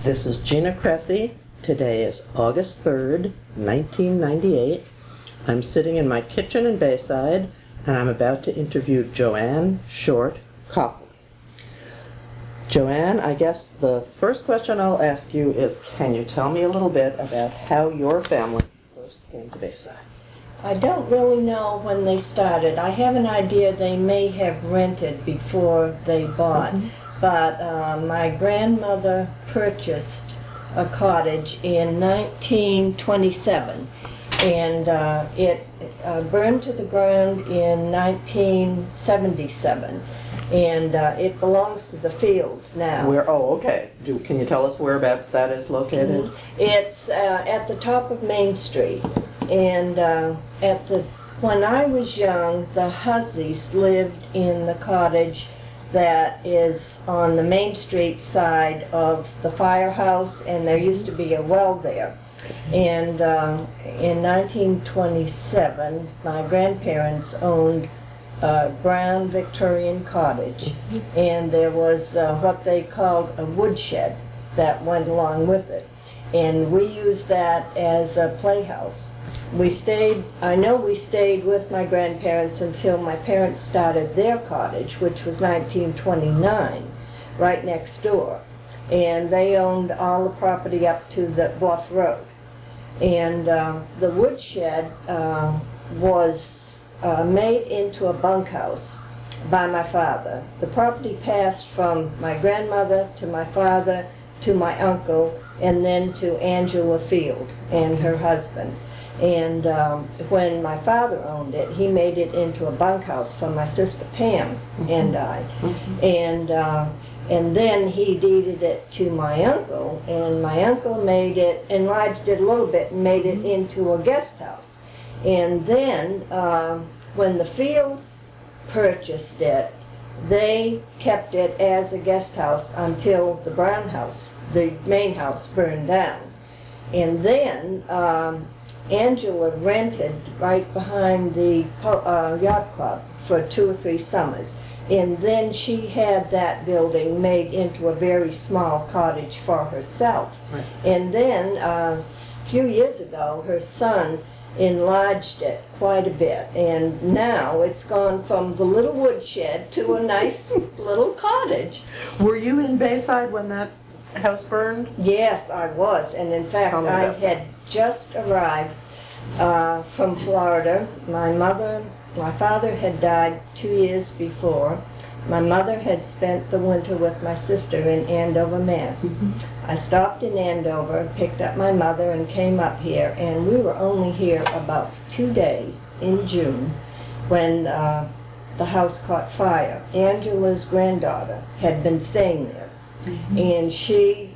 This is Gina Cressy. Today is August 3rd, 1998. I'm sitting in my kitchen in Bayside, and I'm about to interview Joanne Short Coughlin. Joanne, I guess the first question I'll ask you is, can you tell me a little bit about how your family first came to Bayside? I don't really know when they started. I have an idea they may have rented before they bought. But my grandmother purchased a cottage in 1927, and it burned to the ground in 1977, and it belongs to the Fields now. Okay. Can you tell us whereabouts that is located? It's at the top of Main Street, and when I was young, the Husseys lived in the cottage that is on the Main Street side of the firehouse, and there used to be a well there. And in 1927, my grandparents owned a brown Victorian cottage, and there was what they called a woodshed that went along with it. And we used that as a playhouse. I know we stayed with my grandparents until my parents started their cottage, which was 1929, right next door. And they owned all the property up to the Bluff Road. And the woodshed was made into a bunkhouse by my father. The property passed from my grandmother to my father to my uncle, and then to Angela Field and her husband. And when my father owned it, he made it into a bunkhouse for my sister Pam and I. And then he deeded it to my uncle, and my uncle enlarged it a little bit and made it into a guest house. And then when the Fields purchased it, they kept it as a guest house until the Brown house, the main house, burned down. And then Angela rented right behind the yacht club for 2 or 3 summers. And then she had that building made into a very small cottage for herself. Right. And then a few years ago, her son enlarged it quite a bit, and now it's gone from the little woodshed to a nice little cottage. Were you in Bayside when that house burned? Yes, I was, and in fact I had just arrived from Florida. My father had died 2 years before. My mother had spent the winter with my sister in Andover, Mass. I stopped in Andover, picked up my mother, and came up here, and we were only here about 2 days in June when the house caught fire. Angela's granddaughter had been staying there, and she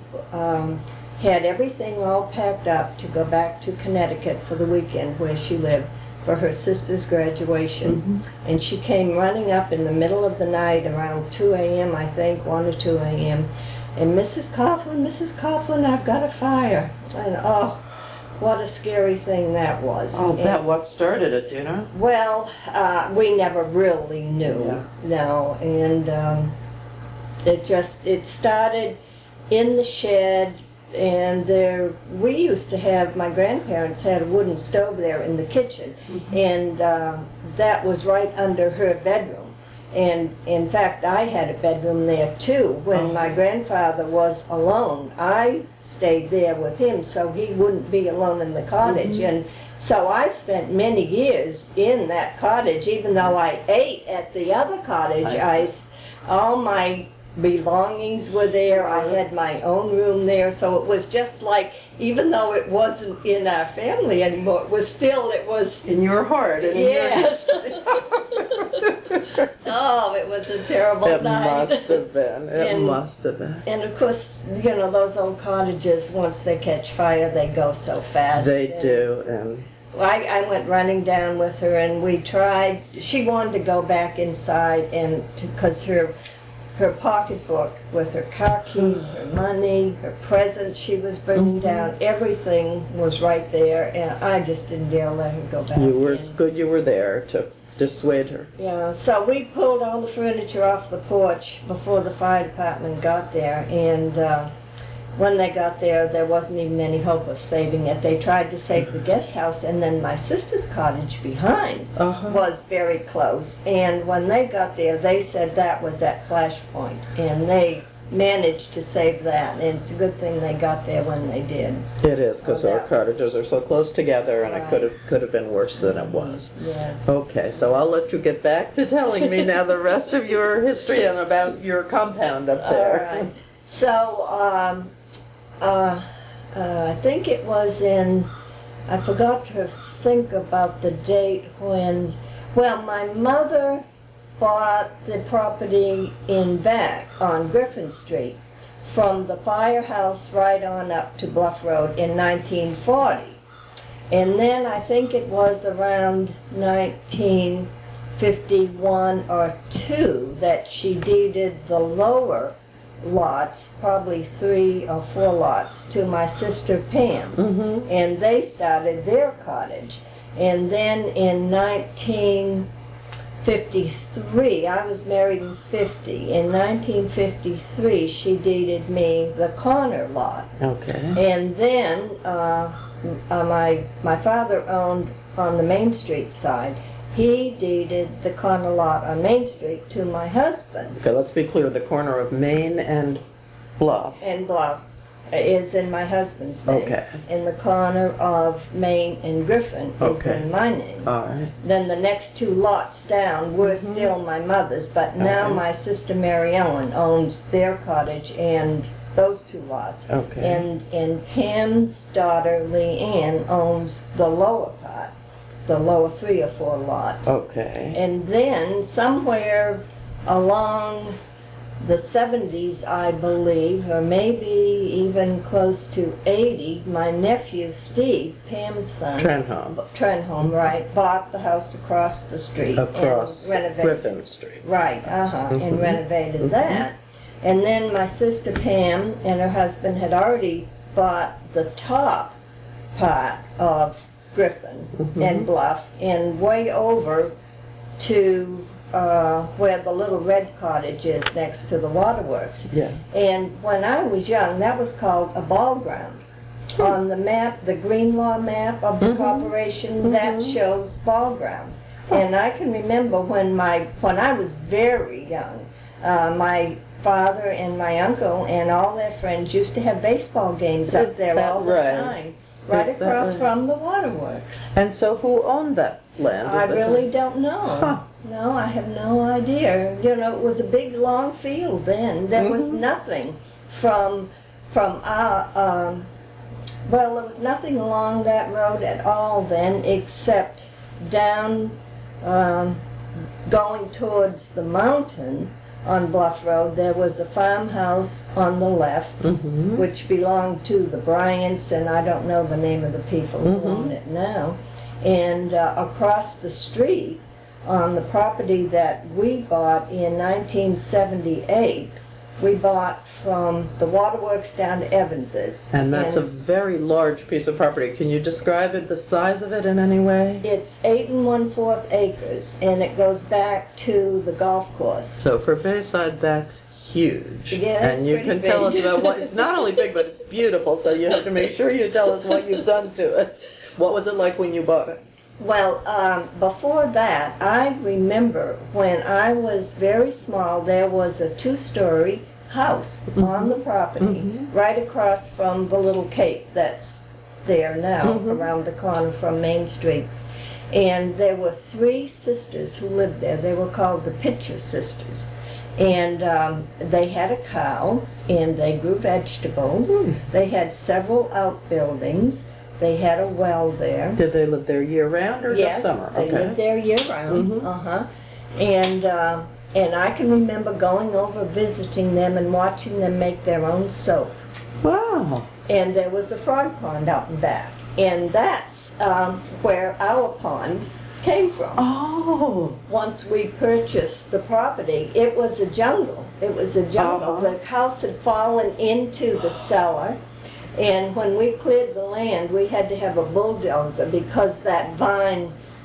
had everything all packed up to go back to Connecticut for the weekend where she lived for her sister's graduation. And she came running up in the middle of the night around 2 a.m., I think, 1 or 2 a.m., and Mrs. Coughlin, I've got a fire. And oh, what a scary thing that was. I'll bet. What started it, do you know? Well, we never really knew. No, and it started in the shed. And we used to have, my grandparents had a wooden stove there in the kitchen, and that was right under her bedroom. And in fact, I had a bedroom there too. When my grandfather was alone, I stayed there with him so he wouldn't be alone in the cottage. And so I spent many years in that cottage, even though I ate at the other cottage. All my belongings were there. I had my own room there, so it was just like, even though it wasn't in our family anymore, it was in your heart. And yes. Oh, it was a terrible night. It must have been. It must have been. And of course, you know, those old cottages, once they catch fire, they go so fast. They do. And I went running down with her, and we tried. She wanted to go back inside, and because her pocketbook with her car keys, her money, her presents she was bringing down, everything was right there, and I just didn't dare let her go back. It's good you were there to dissuade her. Yeah, so we pulled all the furniture off the porch before the fire department got there, and when they got there, there wasn't even any hope of saving it. They tried to save the guest house, and then my sister's cottage behind was very close. And when they got there, they said that was at Flash Point, and they managed to save that. And it's a good thing they got there when they did. It is, because our cottages are so close together, and it could have been worse than it was. Yes. Okay, so I'll let you get back to telling me now the rest of your history and about your compound up there. All right. So, I think it was I forgot to think about the date when, well, my mother bought the property in back on Griffin Street from the firehouse right on up to Bluff Road in 1940. And then I think it was around 1951 or 2 that she deeded the lower lots, probably 3 or 4 lots, to my sister Pam. And they started their cottage. And then in 1953, I was married in 50. In 1953, she deeded me the corner lot. Okay. And then my father owned on the Main Street side. He deeded the corner lot on Main Street to my husband. Okay, let's be clear. The corner of Main and Bluff. And Bluff is in my husband's name. Okay. And the corner of Main and Griffin is in my name. All right. Then the next 2 lots down were still my mother's, but now my sister Mary Ellen owns their cottage and those 2 lots. Okay. And Pam's daughter Leanne owns the lower part, the lower 3 or 4 lots. Okay. And then somewhere along the 70s, I believe, or maybe even close to 80, my nephew Steve, Pam's son, Trenholm, right, bought the house across the street. Across and renovated, Griffin Street. Right, and renovated that. And then my sister Pam and her husband had already bought the top part of Griffin and Bluff and way over to where the little red cottage is next to the waterworks. Yeah. And when I was young, that was called a ball ground. On the map, the Greenlaw map of the corporation, that shows ball ground. And I can remember when I was very young, my father and my uncle and all their friends used to have baseball games up there all the time. Right across from the waterworks. And so who owned that land? I really don't know. No, I have no idea. You know, it was a big, long field then. There was nothing from our, well, there was nothing along that road at all then except down going towards the mountain on Bluff Road. There was a farmhouse on the left, which belonged to the Bryants, and I don't know the name of the people who own it now. And across the street, on the property that we bought in 1978, we bought from the waterworks down to Evans's. And that's a very large piece of property. Can you describe it, the size of it in any way? It's 8 1/4 acres, and it goes back to the golf course. So for Bayside, that's huge. Yeah, it's and you pretty can big. tell us about what, it's not only big, but it's beautiful, so you have to make sure you tell us what you've done to it. What was it like when you bought it? Well, before that, I remember when I was very small, there was a 2-story house on the property right across from the little cape that's there now around the corner from Main Street. And there were 3 sisters who lived there. They were called the Pitcher Sisters. And they had a cow, and they grew vegetables. They had several outbuildings. They had a well there. Did they live there year-round or just summer? Yes, they lived there year-round. And I can remember going over visiting them and watching them make their own soap. Wow. And there was a frog pond out in back. And that's where our pond came from. Oh. Once we purchased the property, it was a jungle. It was a jungle. The house had fallen into the cellar. And when we cleared the land, we had to have a bulldozer because that vine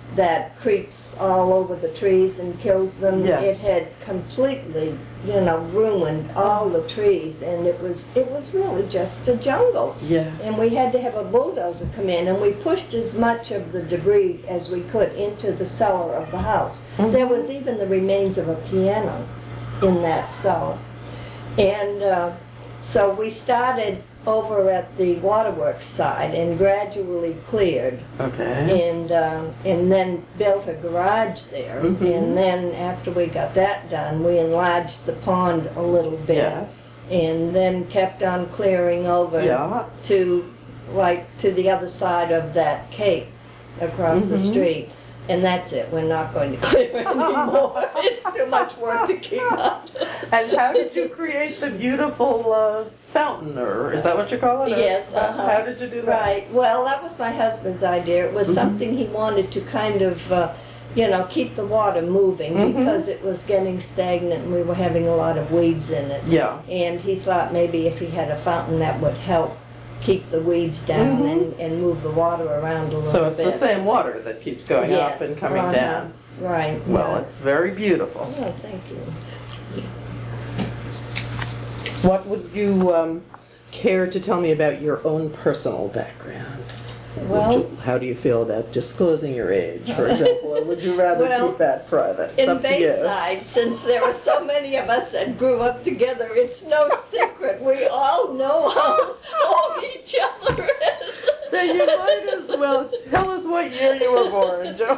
that creeps all over the trees and kills them. Yes. It had completely, ruined all the trees, and it was really just a jungle. Yes. And we had to have a bulldozer come in, and we pushed as much of the debris as we could into the cellar of the house. Mhm. There was even the remains of a piano in that cellar. And so we started over at the waterworks side and gradually cleared. Okay. And then built a garage there. Mhm. And then after we got that done, we enlarged the pond a little bit. Yes. And then kept on clearing over Yeah. to the other side of that cape across the Mhm. street. And that's it. We're not going to clear anymore. It's too much work to keep up. And how did you create the beautiful fountain, or is that what you call it? Or Yes. How did you do that? Right. Well, that was my husband's idea. It was Mhm. something he wanted to kind of, keep the water moving Mhm. because it was getting stagnant and we were having a lot of weeds in it. Yeah. And he thought maybe if he had a fountain that would help keep the weeds down Mhm. and move the water around a little bit. So it's the same water that keeps going Yes. up and coming down. Right. Well, yeah. it's very beautiful. Oh, thank you. What would you care to tell me about your own personal background? Well, How do you feel about disclosing your age, for example, or would you rather Well, keep that private? It's in up to you. Bayside, since there are so many of us that grew up together, it's no secret. We all know how old each other is. Then you might as well tell us what year you were born, Joe.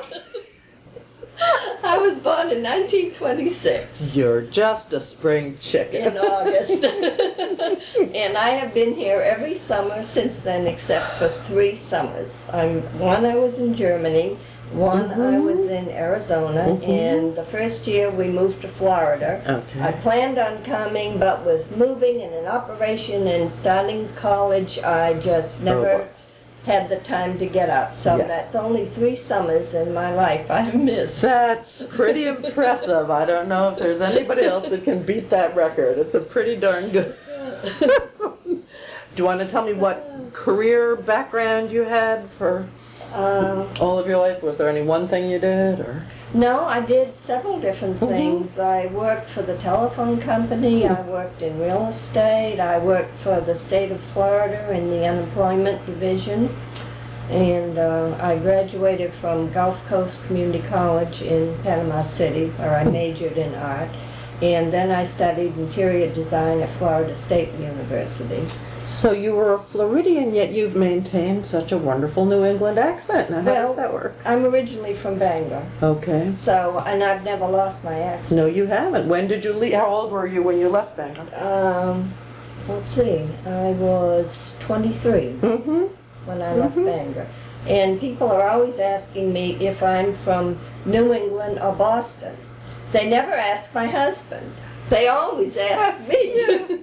I was born in 1926. You're just a spring chicken. In August. And I have been here every summer since then except for 3 summers. One I was in Germany, one I was in Arizona, and the first year we moved to Florida. Okay. I planned on coming, but with moving and an operation and starting college, I just never had the time to get up. So Yes. that's only 3 summers in my life I've missed. That's pretty impressive. I don't know if there's anybody else that can beat that record. It's a pretty darn good. Do you want to tell me what career background you had for all of your life? Was there any one thing you did, or? No, I did several different things. I worked for the telephone company, I worked in real estate, I worked for the state of Florida in the unemployment division, and I graduated from Gulf Coast Community College in Panama City, where I majored in art, and then I studied interior design at Florida State University. So you were a Floridian, yet you've maintained such a wonderful New England accent. Now, how does that work? I'm originally from Bangor. Okay. So, and I've never lost my accent. No, you haven't. When did you leave? How old were you when you left Bangor? Let's see, I was 23 when I left Bangor. And people are always asking me if I'm from New England or Boston. They never ask my husband. They always ask me.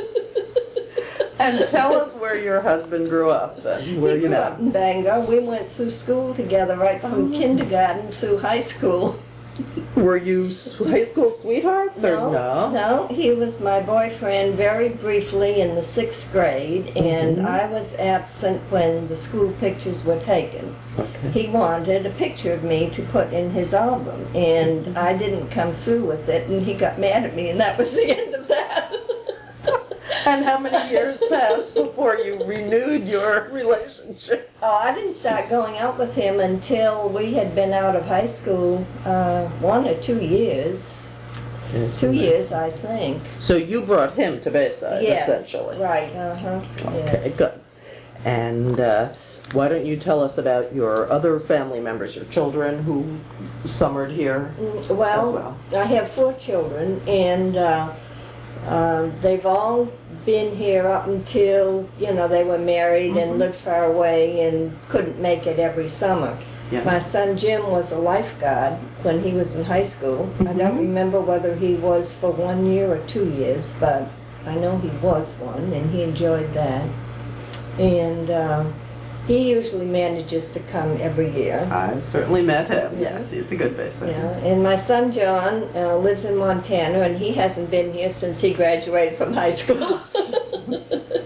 And tell us where your husband grew up then, where He you grew met up him. in Bangor. We went through school together right from kindergarten through high school. Were you high school sweethearts or no? No, he was my boyfriend very briefly in the 6th grade, and I was absent when the school pictures were taken. Okay. He wanted a picture of me to put in his album, and I didn't come through with it, and he got mad at me, and that was the end of that. And how many years passed before you renewed your relationship? Oh, I didn't start going out with him until we had been out of high school 1 or 2 years. Yes, 2 years, I think. So you brought him to Bayside, Yes, essentially. right, Okay, yes. good. And why don't you tell us about your other family members, your children who summered here as well? I have 4 children, and they've all been here up until, they were married and lived far away and couldn't make it every summer. Yeah. My son Jim was a lifeguard when he was in high school. I don't remember whether he was for 1 year or 2 years, but I know he was one, and he enjoyed that. And he usually manages to come every year. I've certainly met him. Yes, he's a good Bayside. Yeah, and my son John lives in Montana, and he hasn't been here since he graduated from high school.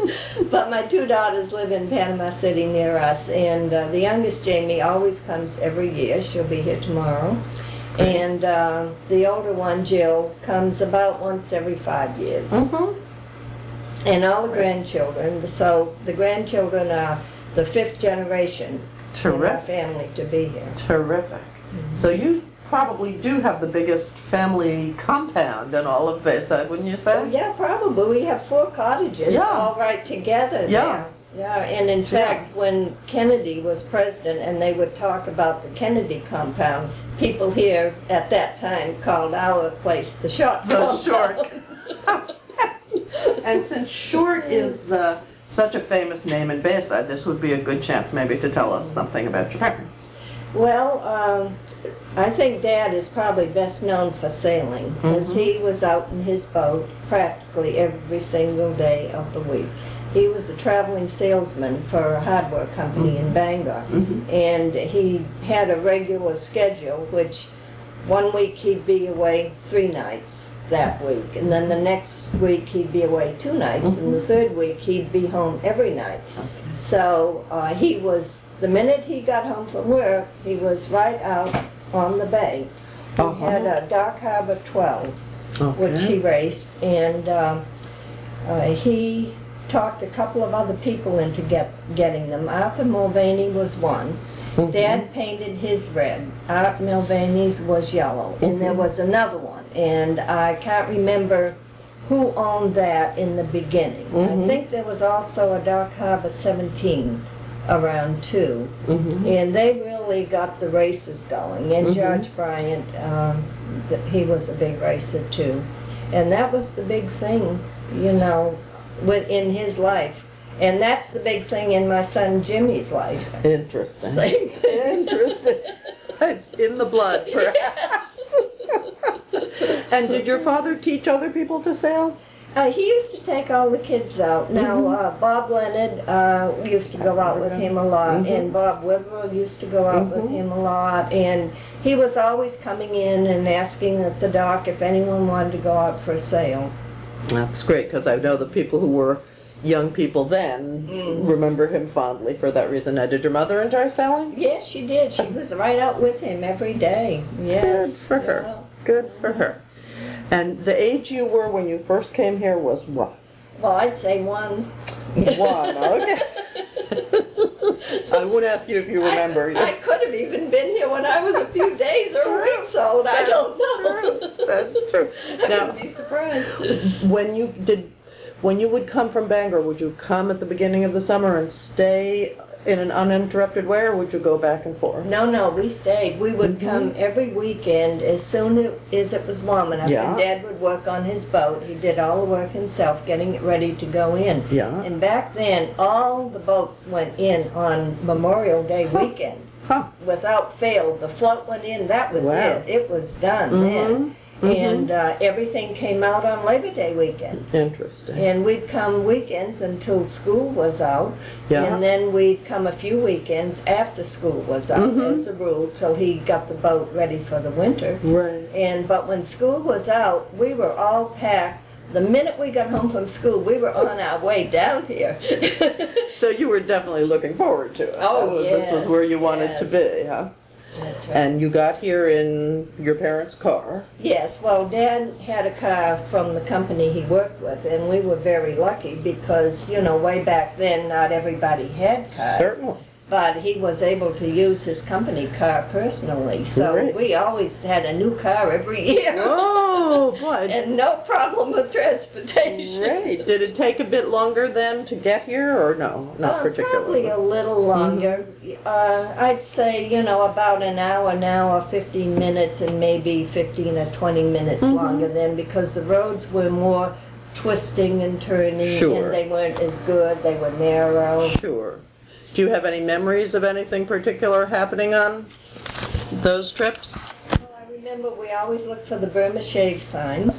But my two daughters live in Panama City near us, and the youngest, Jamie, always comes every year. She'll be here tomorrow. And the older one, Jill, comes about once every 5 years. And all the grandchildren. So the grandchildren are the 5th generation in our family to be here. Terrific. So you probably do have the biggest family compound in all of Bayside, wouldn't you say? Yeah, probably. We have 4 cottages all right together there. Yeah, and in fact, when Kennedy was president and they would talk about the Kennedy compound, people here at that time called our place the Short compound. Short. And since Short is such a famous name in Bayside, this would be a good chance maybe to tell us something about your parents. Well, I think Dad is probably best known for sailing, because he was out in his boat practically every single day of the week. He was a traveling salesman for a hardware company in Bangor, and he had a regular schedule, which one week he'd be away 3 nights that week, and then the next week he'd be away 2 nights, and the third week he'd be home every night. So he was, the minute he got home from work, he was right out on the bay. He had a Dark Harbor 12, which he raced, and he talked a couple of other people into getting them. Arthur Mulvaney was one. Dad painted his red. Art Mulvaney's was yellow. And there was another one. And I can't remember who owned that in the beginning. I think there was also a Dark Harbor 17 around too. And they really got the races going. And George Bryant, he was a big racer too. And that was the big thing, you know, in his life. And that's the big thing in my son Jimmy's life. Interesting. Same thing. Interesting. It's in the blood, perhaps. And did your father teach other people to sail? He used to take all the kids out. Now, Bob Leonard used to go out with him a lot, and Bob Witherell used to go out with him a lot, and he was always coming in and asking at the dock if anyone wanted to go out for a sail. That's great, because I know the people who were young people then remember him fondly for that reason. Now, did your mother enjoy sailing? Yes, she did. She was right out with him every day. Yes. Good for her. Good for her. And the age you were when you first came here was what? Well, I'd say 1. 1, okay. I won't ask you if you remember. I could have even been here when I was a few days or weeks old. I don't know. That's true. I wouldn't be surprised. When you would come from Bangor, would you come at the beginning of the summer and stay in an uninterrupted way, or would you go back and forth? No, we stayed. We would come every weekend as soon as it was warm enough. And Dad would work on his boat. He did all the work himself, getting it ready to go in. And back then, all the boats went in on Memorial Day weekend. Without fail, the float went in. That was it. It was done then. And everything came out on Labor Day weekend. Interesting. And we'd come weekends until school was out, and then we'd come a few weekends after school was out, as a rule, till he got the boat ready for the winter. But when school was out, we were all packed. The minute we got home from school, we were on our way down here. So you were definitely looking forward to it. This was where you wanted to be, huh? That's right. And you got here in your parents' car? Yes, well, Dad had a car from the company he worked with, and we were very lucky because, you know, way back then, not everybody had cars. Certainly. But he was able to use his company car personally, so we always had a new car every year. Oh, boy. And no problem with transportation. Great. Did it take a bit longer then to get here, or no? Not particularly. Probably a little longer. I'd say, you know, about an hour, 15 minutes, and maybe 15 or 20 minutes longer then, because the roads were more twisting and turning, and they weren't as good. They were narrow. Sure. Do you have any memories of anything particular happening on those trips? Well, I remember we always looked for the Burma Shave signs.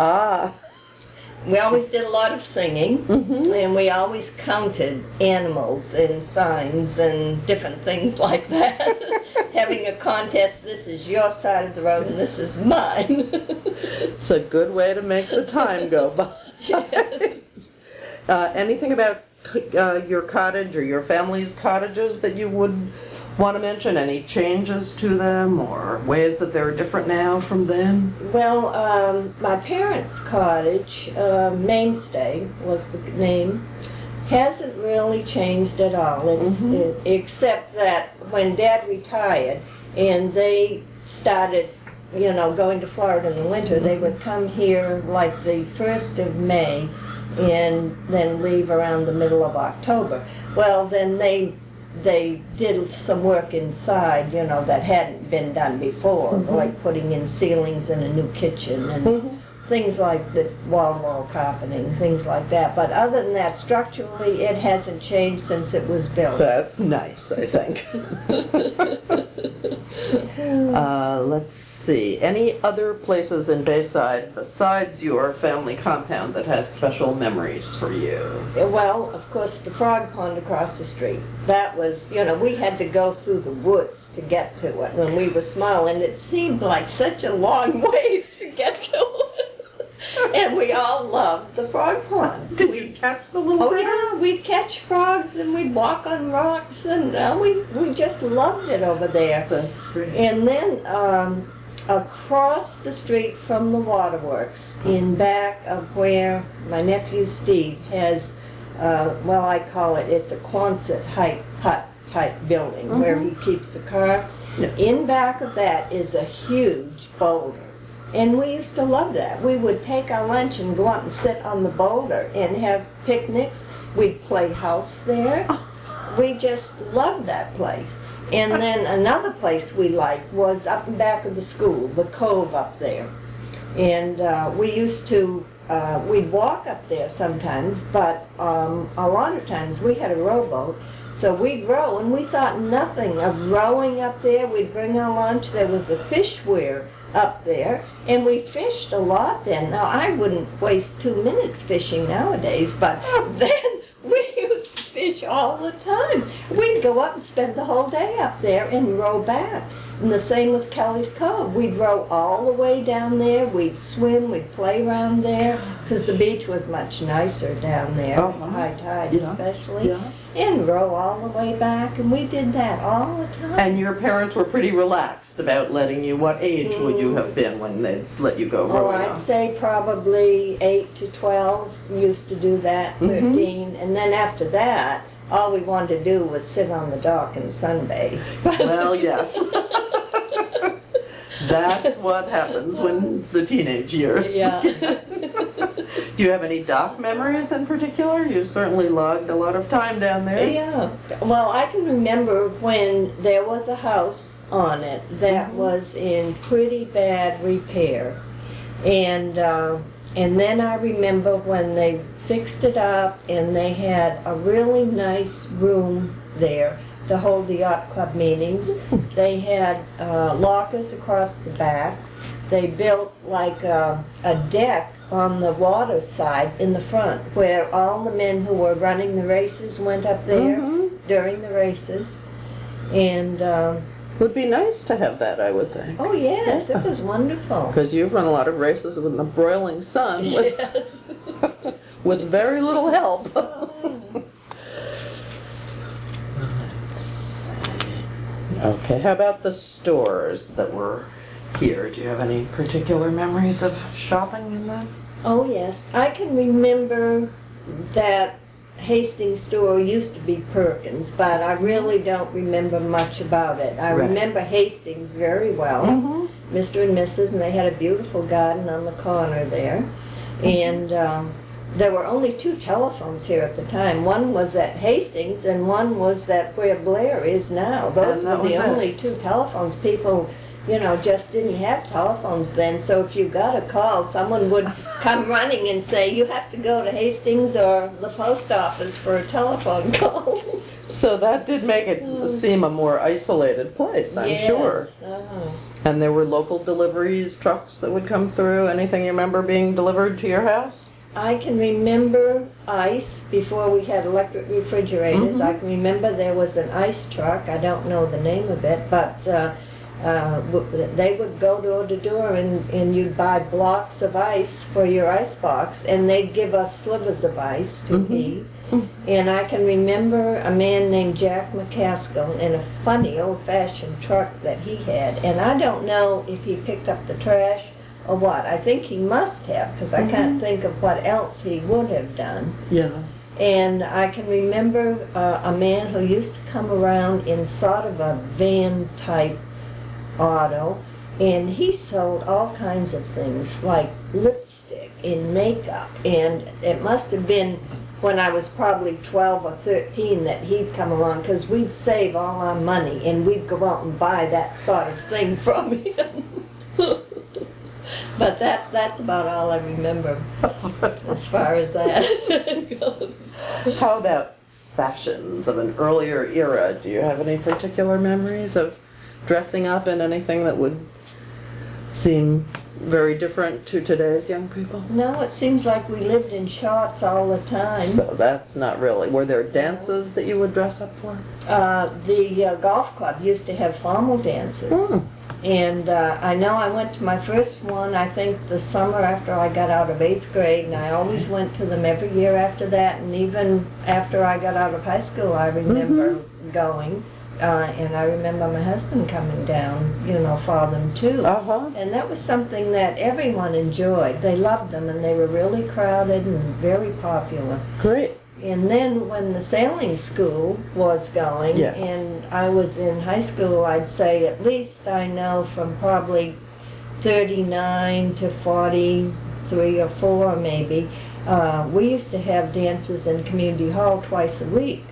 We always did a lot of singing, and we always counted animals and signs and different things like that. Having a contest, this is your side of the road and this is mine. It's a good way to make the time go by. Anything about your cottage or your family's cottages that you would want to mention? Any changes to them or ways that they're different now from then? Well, my parents' cottage, Mainstay was the name, hasn't really changed at all. Except that when Dad retired and they started, going to Florida in the winter, they would come here like the 1st of May and then leave around the middle of October. Well, then they did some work inside, that hadn't been done before, like putting in ceilings and a new kitchen and things like the wall carpeting, things like that. But other than that, structurally, it hasn't changed since it was built. That's nice, I think. Let's see. Any other places in Bayside besides your family compound that has special memories for you? Well, of course, the frog pond across the street. That was, we had to go through the woods to get to it when we were small, and it seemed like such a long ways to get to it. And we all loved the frog pond. Did you catch the little critters? Yeah, we'd catch frogs and we'd walk on rocks, and we just loved it over there. That's great. And then across the street from the waterworks, in back of where my nephew Steve has, I call it's a Quonset hut type building where he keeps the car. Yeah. In back of that is a huge boulder. And we used to love that. We would take our lunch and go out and sit on the boulder and have picnics. We'd play house there. We just loved that place. And then another place we liked was up in back of the school, the Cove up there. And we used to, we'd walk up there sometimes, but a lot of times we had a rowboat. So we'd row, and we thought nothing of rowing up there. We'd bring our lunch. There was a fish weir up there, and we fished a lot then. Now, I wouldn't waste 2 minutes fishing nowadays, but then we used to fish all the time. We'd go up and spend the whole day up there and row back. And the same with Kelly's Cove. We'd row all the way down there. We'd swim. We'd play around there because the beach was much nicer down there, at high tide especially. Yeah. And row all the way back, and we did that all the time. And your parents were pretty relaxed about letting you. What age would you have been when they'd let you go rowing? I'd say probably 8 to 12. We used to do that, 13. And then after that, all we wanted to do was sit on the dock and sunbathe. Well, yes. That's what happens when the teenage years. Yeah. Do you have any dock memories in particular? You certainly logged a lot of time down there. Yeah. Well, I can remember when there was a house on it that was in pretty bad repair. And then I remember when they fixed it up and they had a really nice room there to hold the yacht club meetings. They had lockers across the back. They built like a deck on the water side in the front where all the men who were running the races went up there during the races. And would be nice to have that, I would think. Oh yes, it was wonderful. Because you've run a lot of races in the broiling sun with, with very little help. Okay, how about the stores that were here? Do you have any particular memories of shopping in them? Oh yes, I can remember that Hastings store used to be Perkins, but I really don't remember much about it. I remember Hastings very well, Mr. and Mrs., and they had a beautiful garden on the corner there. And there were only 2 telephones here at the time. One was at Hastings and one was at where Blair is now. Those were the only 2 telephones. People, just didn't have telephones then. So if you got a call, someone would come running and say, you have to go to Hastings or the post office for a telephone call. So that did make it seem a more isolated place, I'm sure. And there were local deliveries, trucks that would come through. Anything you remember being delivered to your house? I can remember ice before we had electric refrigerators. I can remember there was an ice truck. I don't know the name of it, but they would go door to door, and you'd buy blocks of ice for your ice box, and they'd give us slivers of ice to eat. And I can remember a man named Jack McCaskill in a funny old-fashioned truck that he had, and I don't know if he picked up the trash or what. I think he must have, because I can't think of what else he would have done. Yeah. And I can remember a man who used to come around in sort of a van-type auto, and he sold all kinds of things like lipstick and makeup, and it must have been when I was probably 12 or 13 that he'd come along, because we'd save all our money and we'd go out and buy that sort of thing from him. But that's about all I remember as far as that goes. How about fashions of an earlier era? Do you have any particular memories of dressing up in anything that would seem very different to today's young people? No, it seems like we lived in shorts all the time. So that's not really. Were there dances that you would dress up for? The golf club used to have formal dances. And I know I went to my first one, I think the summer after I got out of 8th grade, and I always went to them every year after that, and even after I got out of high school I remember going. And I remember my husband coming down, for them too. And that was something that everyone enjoyed. They loved them, and they were really crowded and very popular. Great. And then when the sailing school was going, and I was in high school, I'd say at least I know from probably 39 to 43 or 4 maybe, we used to have dances in Community Hall twice a week.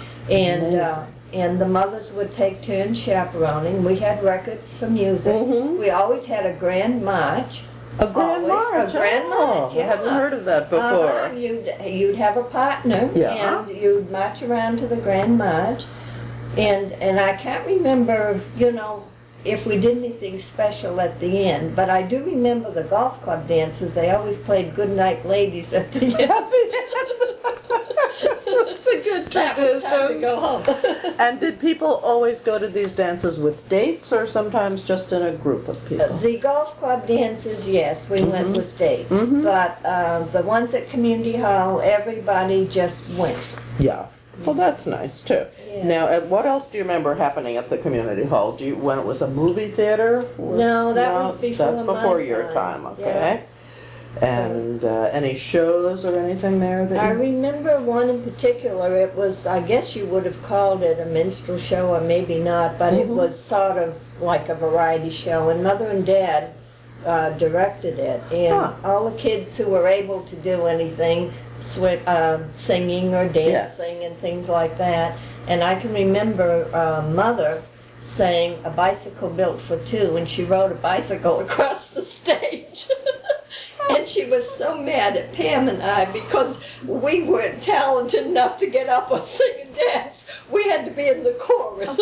And the mothers would take turns chaperoning. We had records for music. We always had a grand march. A grand march? A grand march, yeah. I hadn't heard of that before. You'd have a partner, and you'd march around to the grand march. And I can't remember, if we did anything special at the end, but I do remember the golf club dances. They always played Goodnight Ladies at the end. It's a good tradition. That was time to go home. And did people always go to these dances with dates, or sometimes just in a group of people? The golf club dances, yes, we went with dates. But the ones at Community Hall, everybody just went. Yeah. Well, that's nice too. Yeah. Now, what else do you remember happening at the Community Hall? When it was a movie theater? No, that was before That's before my your time, okay. Yeah. And any shows or anything there? I remember one in particular. It was, I guess you would have called it a minstrel show, or maybe not, but it was sort of like a variety show, and Mother and Dad directed it. And all the kids who were able to do anything, singing or dancing and things like that. And I can remember Mother saying "A Bicycle Built for Two," and she rode a bicycle across the stage. And she was so mad at Pam and I because we weren't talented enough to get up or sing and dance. We had to be in the chorus.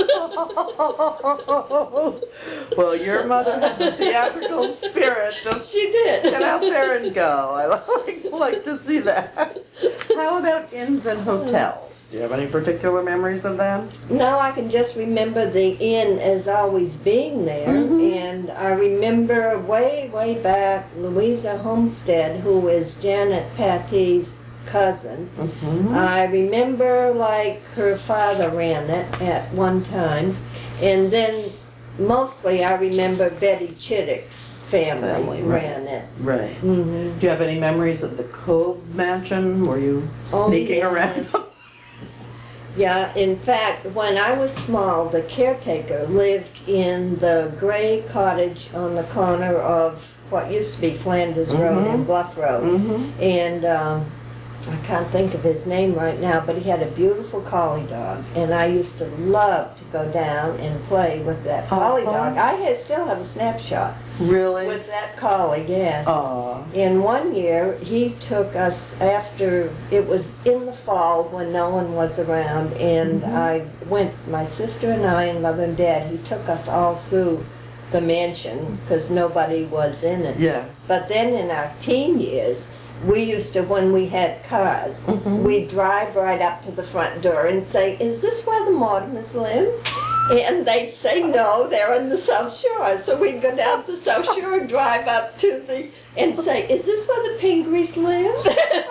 Well, your mother had the theatrical spirit. She did. Get out there and go. I like to see that. How about inns and hotels? Do you have any particular memories of them? No, I can just remember the inn as always being there. And I remember way, way back, Louisa Homestead, who is Janet Patty's cousin. I remember like her father ran it at one time. And then mostly I remember Betty Chittick's family ran it. Right. Do you have any memories of the Cove Mansion? Were you sneaking around? Yeah, in fact, when I was small, the caretaker lived in the gray cottage on the corner of what used to be Flanders Road and Bluff Road. And I can't think of his name right now, but he had a beautiful collie dog, and I used to love to go down and play with that collie dog. I still have a snapshot. Really? With that collie, yes. Aww. And one year, he took us after, it was in the fall when no one was around, and I went, my sister and I and Mother and Dad, he took us all through the mansion because nobody was in it. Yes. But then in our teen years, we used to, when we had cars, we'd drive right up to the front door and say, "Is this where the Mortimers live?" And they'd say, no, they're on the South Shore. So we'd go down to the South Shore and drive up to and say, is this where the Pingreys live?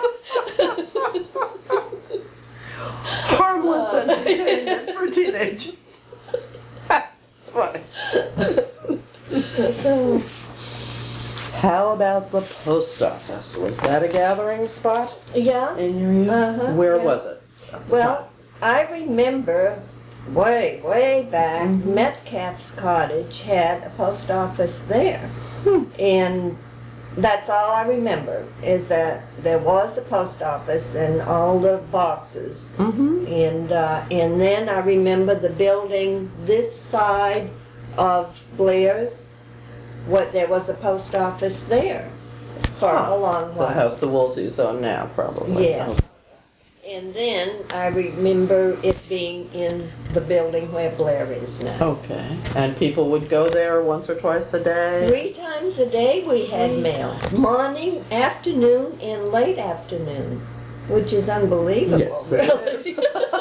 Harmless entertainment for teenagers. That's funny. How about the post office? Was that a gathering spot Yeah. in your youth? Uh-huh, Where yeah. was it? Well, I remember way back, Metcalf's Cottage had a post office there. And that's all I remember, is that there was a post office and all the boxes. And then I remember the building this side of Blair's, there was a post office there for a long while. The house the Woolseys own now, probably. Yes. And then I remember it being in the building where Blair is now. Okay. And people would go there once or twice a day? 3 times a day we had mail. Morning, afternoon, and late afternoon, which is unbelievable, Yes, really.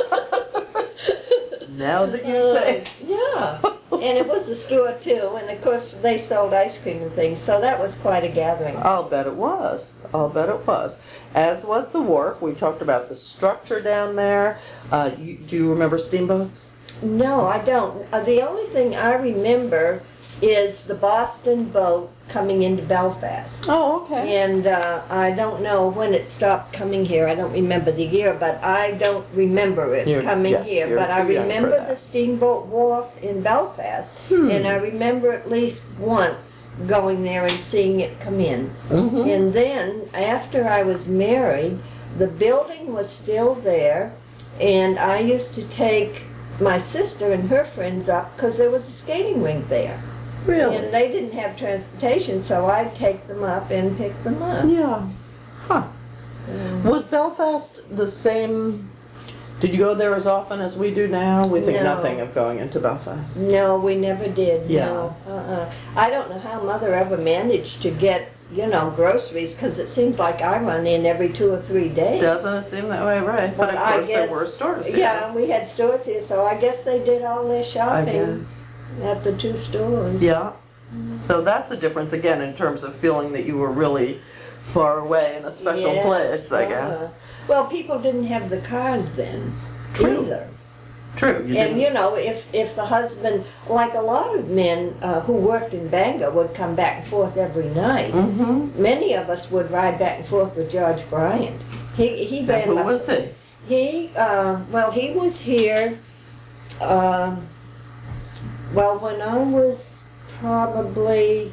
Now that you say. Yeah. And it was a store too, and of course they sold ice cream and things, so that was quite a gathering. I'll bet it was. I'll bet it was. As was the wharf. We talked about the structure down there. Do you remember steamboats? No, I don't. The only thing I remember is the Boston boat coming into Belfast. Oh, okay. And I don't know when it stopped coming here. I don't remember the year, but I don't remember it coming here. But I remember the steamboat wharf in Belfast, and I remember at least once going there and seeing it come in. And then, after I was married, the building was still there, and I used to take my sister and her friends up because there was a skating rink there. Really? And they didn't have transportation, so I'd take them up and pick them up. Yeah. Huh. Was Belfast the same? Did you go there as often as we do now? We think nothing of going into Belfast. No, we never did. Yeah. No. I don't know how Mother ever managed to get, groceries, because it seems like I run in every 2 or 3 days. Doesn't it seem that way, right? But of course there were stores here. Yeah, we had stores here, so I guess they did all their shopping at the 2 stores. Yeah. So that's a difference again in terms of feeling that you were really far away in a special place, I guess. Well, people didn't have the cars then either. True. If the husband, like a lot of men who worked in Bangor would come back and forth every night. Many of us would ride back and forth with George Bryant. He ran. Who was he? He was here. When I was probably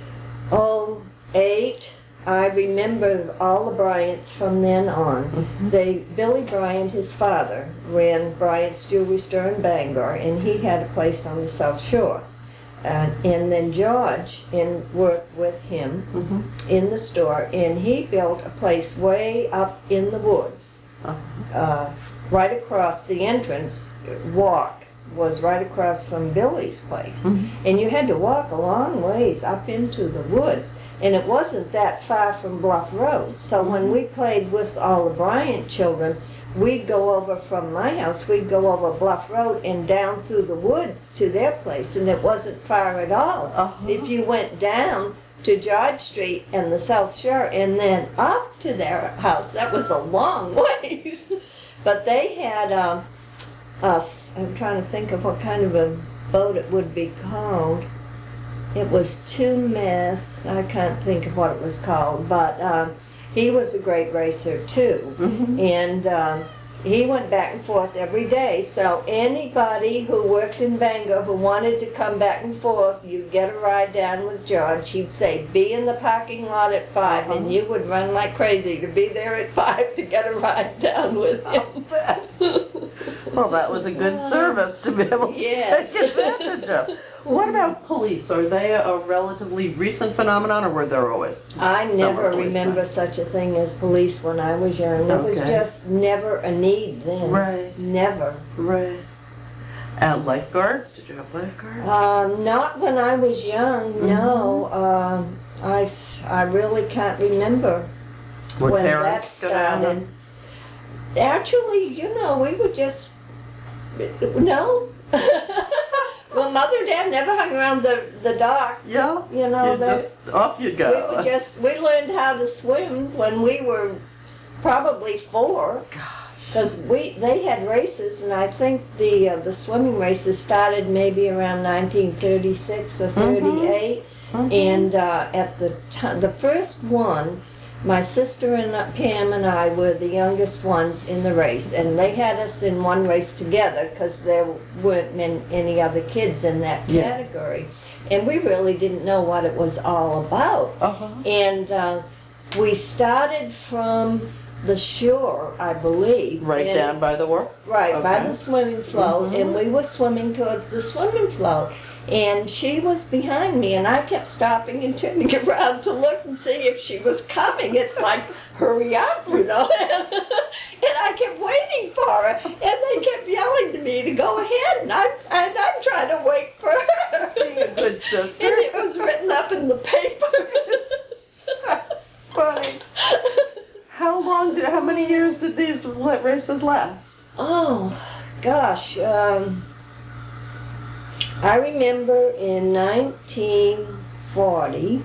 8. I remember all the Bryants from then on. Billy Bryant, his father, ran Bryant's Jewelry Store in Bangor, and he had a place on the South Shore. And then George worked with him in the store, and he built a place way up in the woods, right across the entrance walk was right across from Billy's place. And you had to walk a long ways up into the woods. And it wasn't that far from Bluff Road. So when we played with all the Bryant children, we'd go over from my house, we'd go over Bluff Road and down through the woods to their place, and it wasn't far at all. If you went down to George Street and the South Shore and then up to their house, that was a long ways. But they had, I'm trying to think of what kind of a boat it would be called. It was 2-mast. I can't think of what it was called, but he was a great racer too. And he went back and forth every day. So anybody who worked in Bangor who wanted to come back and forth, you'd get a ride down with George. He'd say, be in the parking lot at 5, and you would run like crazy to be there at 5 to get a ride down with him. Well, that was a good service to be able to take advantage of. What about police? Are they a relatively recent phenomenon, or were there always? I never remember such a thing as police when I was young. It was just never a need then. Right. Never. Right. And lifeguards? Did you have lifeguards? Not when I was young, no. I really can't remember when that started. Actually, we would just, no. Well, Mother and Dad never hung around the dock. Yeah. You know, Just off you'd go. We learned how to swim when we were probably 4. Because they had races, and I think the swimming races started maybe around 1936 or 38. And at the first one, my sister and Pam and I were the youngest ones in the race, and they had us in one race together because there weren't any other kids in that category. And we really didn't know what it was all about. And we started from the shore, I believe. Right down by the wharf? Right, by the swimming float, and we were swimming towards the swimming float. And she was behind me, and I kept stopping and turning around to look and see if she was coming. It's like, hurry up, you know. And I kept waiting for her, and they kept yelling to me to go ahead, and I'm trying to wait for her. Being a good sister. And it was written up in the paper. Funny. How many years did these races last? Oh, gosh. I remember in 1940,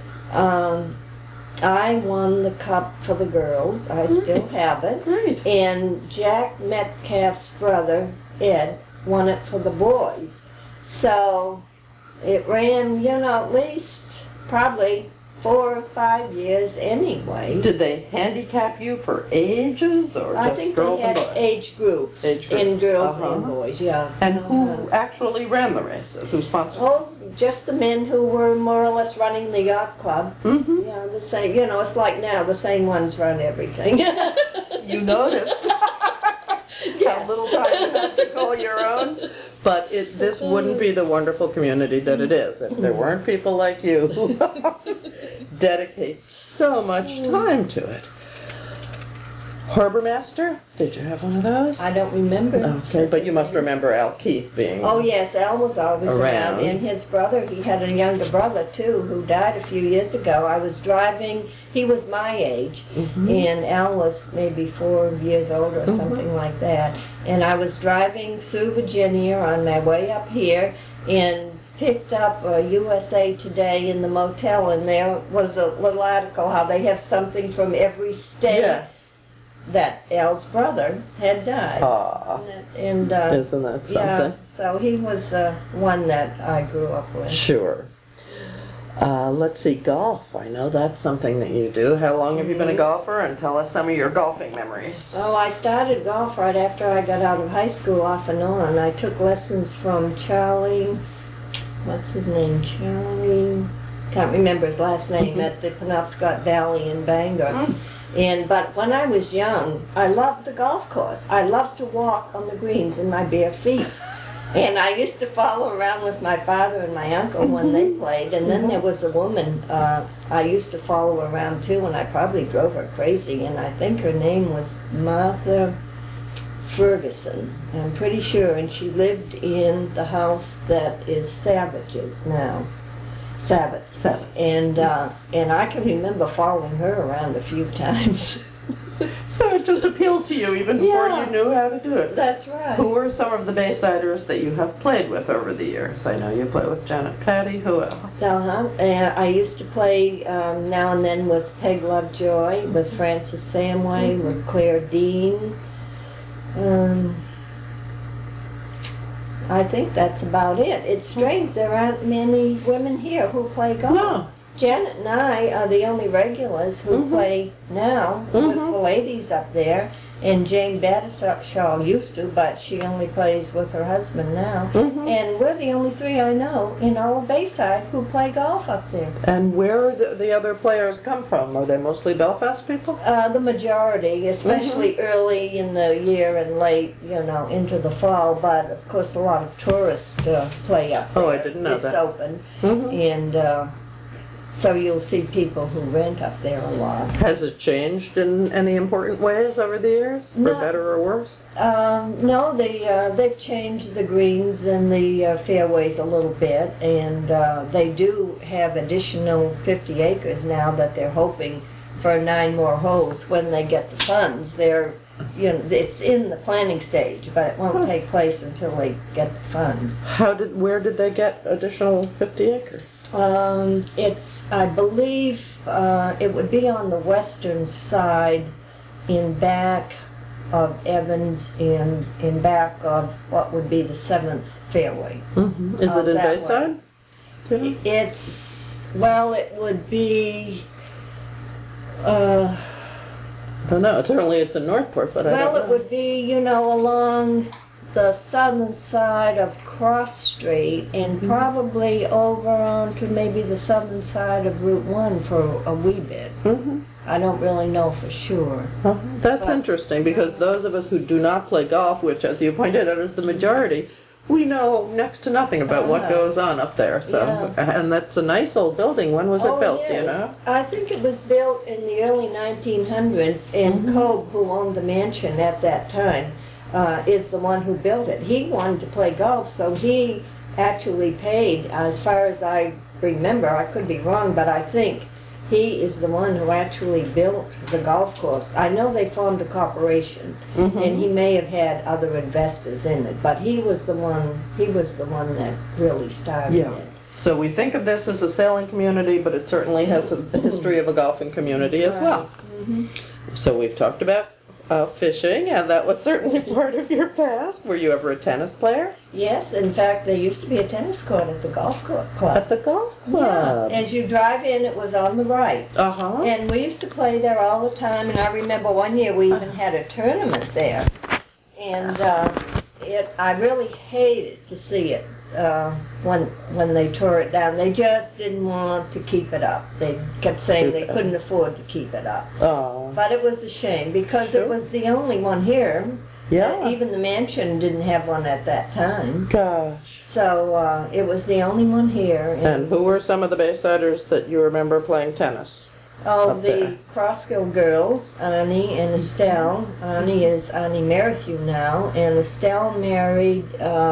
I won the cup for the girls. I still have it. Great. And Jack Metcalf's brother, Ed, won it for the boys. So it ran, at least probably 4 or 5 years anyway. Did they handicap you for ages or I just think girls they had and boys? age groups. In girls and boys, yeah. And who actually ran the races? Who sponsored? Oh, just the men who were more or less running the yacht club. Yeah, the same. It's like now the same ones run everything. You noticed how little time you have to call your own. But this wouldn't be the wonderful community that it is if there weren't people like you who dedicate so much time to it. Harbor Master? Did you have one of those? I don't remember. Okay, but you must remember Al Keith being. Oh yes, Al was always around. And his brother, he had a younger brother too who died a few years ago. I was driving, he was my age, and Al was maybe 4 years old or something like that. And I was driving through Virginia on my way up here and picked up USA Today in the motel, and there was a little article how they have something from every state. Yeah. That Al's brother had died. And isn't that something? Yeah, so he was one that I grew up with. Sure. Let's see, golf. I know that's something that you do. How long have you been a golfer? And tell us some of your golfing memories. Oh, I started golf right after I got out of high school off and on. I took lessons from Charlie, what's his name? Charlie, can't remember his last name, at the Penobscot Valley in Bangor. But when I was young, I loved the golf course. I loved to walk on the greens in my bare feet. And I used to follow around with my father and my uncle when they played. And then there was a woman I used to follow around too, and I probably drove her crazy. And I think her name was Martha Ferguson, I'm pretty sure. And she lived in the house that is Savage's now. Sabbath. And I can remember following her around a few times. So it just appealed to you even before you knew how to do it. That's right. Who are some of the Baysiders that you have played with over the years? I know you play with Janet Patty. Who else? I used to play now and then with Peg Lovejoy, with Frances Samway, with Claire Dean. I think that's about it. It's strange there aren't many women here who play golf. No. Janet and I are the only regulars who play now with the ladies up there. And Jane Battershaw used to, but she only plays with her husband now. And we're the only 3 I know in all of Bayside who play golf up there. And where do the other players come from? Are they mostly Belfast people? The majority, especially early in the year and late, into the fall. But of course, a lot of tourists play up there. Oh, I didn't know that. It's open, and so you'll see people who rent up there a lot. Has it changed in any important ways over the years, for better or worse? No, they've changed the greens and the fairways a little bit, and they do have additional 50 acres now that they're hoping for 9 more holes when they get the funds. They're it's in the planning stage, but it won't take place until they get the funds. Where did they get additional 50 acres? I believe, it would be on the western side, in back of Evans and in back of what would be the 7th fairway. Mm-hmm. Is it in Bayside? It would be, I don't know. Certainly it's in Northport, but I don't know. Well, it would be, along the southern side of Cross Street and probably over onto maybe the southern side of Route 1 for a wee bit. Mm-hmm. I don't really know for sure. That's interesting, because those of us who do not play golf, which, as you pointed out, is the majority, we know next to nothing about what goes on up there. So, and that's a nice old building. When was it built? Do you know? I think it was built in the early 1900s, and Cobb, who owned the mansion at that time, is the one who built it. He wanted to play golf, so he actually paid, as far as I remember, I could be wrong, but I think he is the one who actually built the golf course. I know they formed a corporation, and he may have had other investors in it, but he was the one that really started it. So we think of this as a sailing community, but it certainly has the history of a golfing community as well. So we've talked about fishing, and that was certainly part of your past. Were you ever a tennis player? Yes, in fact, there used to be a tennis court at the golf club. At the golf club? Yeah, as you drive in, it was on the right. And we used to play there all the time, and I remember one year we even had a tournament there. And I really hated to see it when they tore it down. They just didn't want to keep it up. They kept saying they couldn't afford to keep it up. But it was a shame, because it was the only one here. Even the mansion didn't have one at that time. Gosh. So it was the only one here. And who were some of the Baysiders that you remember playing tennis? The Crosskill girls, Annie and Estelle. Annie is Annie Merrithew now, and Estelle married,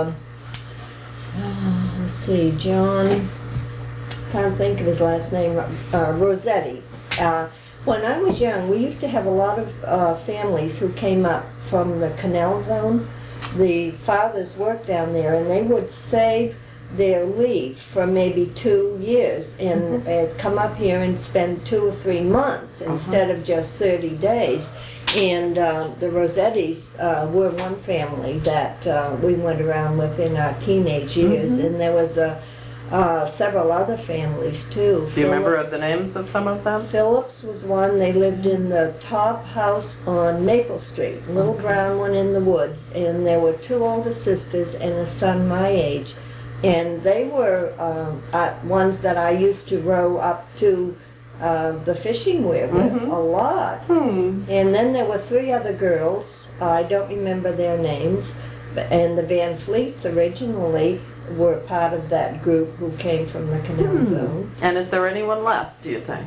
John, can't think of his last name, Rossetti. When I was young, we used to have a lot of families who came up from the Canal Zone. The fathers worked down there, and they would save their leave for maybe 2 years and come up here and spend 2 or 3 months instead of just 30 days. And the Rossettis were one family that we went around with in our teenage years, and there was several other families too. Do you remember the names of some of them? Phillips was one. They lived in the top house on Maple Street, a little brown one in the woods, and there were 2 older sisters and a son my age. And they were ones that I used to row up to the fishing weir with a lot. And then there were 3 other girls. I don't remember their names. And the Van Fleets originally were part of that group who came from the Canal Zone. And is there anyone left, do you think?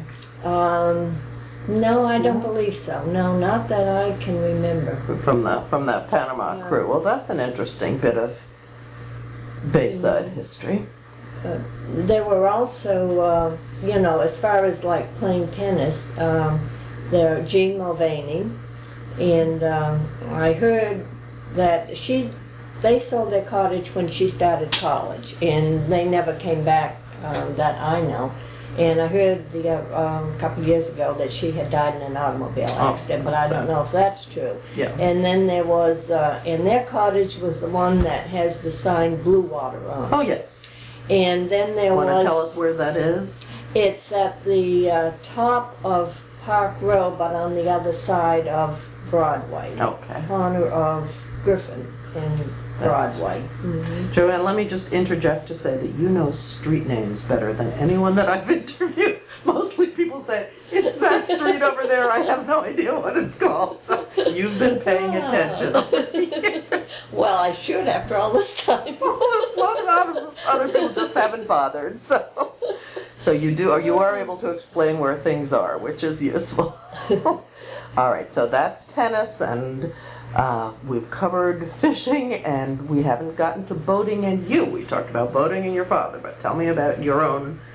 No, I don't believe so. No, not that I can remember. From that Panama crew. Well, that's an interesting bit of Bayside history. There were also, as far as like playing tennis, there Jean Mulvaney, and I heard that they sold their cottage when she started college, and they never came back that I know. And I heard a couple of years ago that she had died in an automobile accident, but I don't know if that's true. And then there was, and their cottage was the one that has the sign Blue Water on it. Oh, yes. And then there was... Want to tell us where that is? It's at the top of Park Row, but on the other side of Broadway. Okay. Corner of Griffin and Broadway. Joanne, let me just interject to say that you know street names better than anyone that I've interviewed. Mostly people say, it's that street over there, I have no idea what it's called. So you've been paying attention. Well, I should after all this time. Well, a lot of other people just haven't bothered. So you are able to explain where things are, which is useful. All right, so that's tennis, and we've covered fishing, and we haven't gotten to boating and you. We talked about boating and your father, but tell me about your own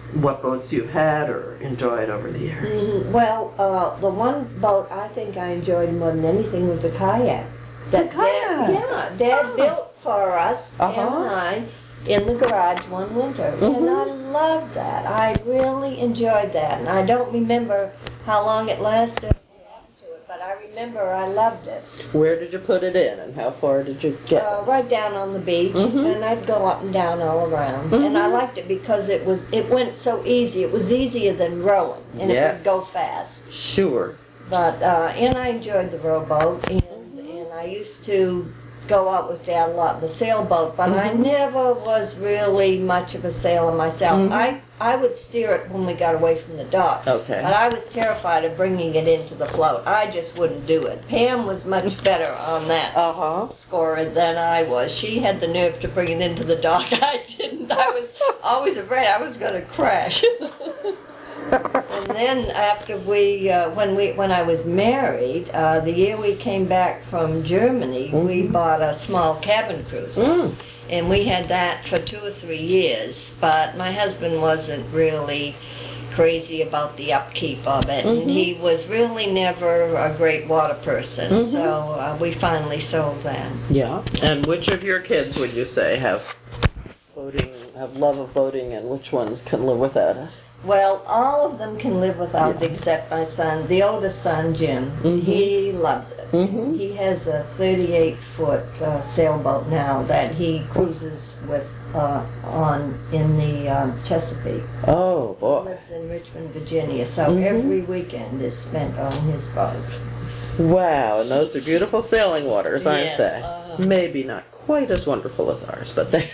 what boats you've had or enjoyed over the years. Well, the one boat I think I enjoyed more than anything was the kayak. The kayak? Dad built for us and I in the garage one winter, and I loved that. I really enjoyed that, and I don't remember how long it lasted, but I remember I loved it. Where did you put it in, and how far did you get? Right down on the beach, and I'd go up and down all around. And I liked it because it went so easy. It was easier than rowing, and it would go fast. Sure. But and I enjoyed the rowboat, and I used to go out with Dad a lot in the sailboat, but I never was really much of a sailor myself. I would steer it when we got away from the dock. Okay. But I was terrified of bringing it into the float. I just wouldn't do it. Pam was much better on that score than I was. She had the nerve to bring it into the dock. I didn't. I was always afraid I was going to crash. And then after when I was married, the year we came back from Germany, we bought a small cabin cruiser. And we had that for 2 or 3 years, but my husband wasn't really crazy about the upkeep of it, and he was really never a great water person, so we finally sold that. Yeah. And which of your kids would you say have love of boating, and which ones can live without it? Well, all of them can live without it except my son, the oldest son, Jim. He loves it. He has a 38-foot sailboat now that he cruises with in the Chesapeake. Oh, boy. He lives in Richmond, Virginia, so every weekend is spent on his boat. Wow, and those are beautiful sailing waters, aren't they? Maybe not quite as wonderful as ours, but they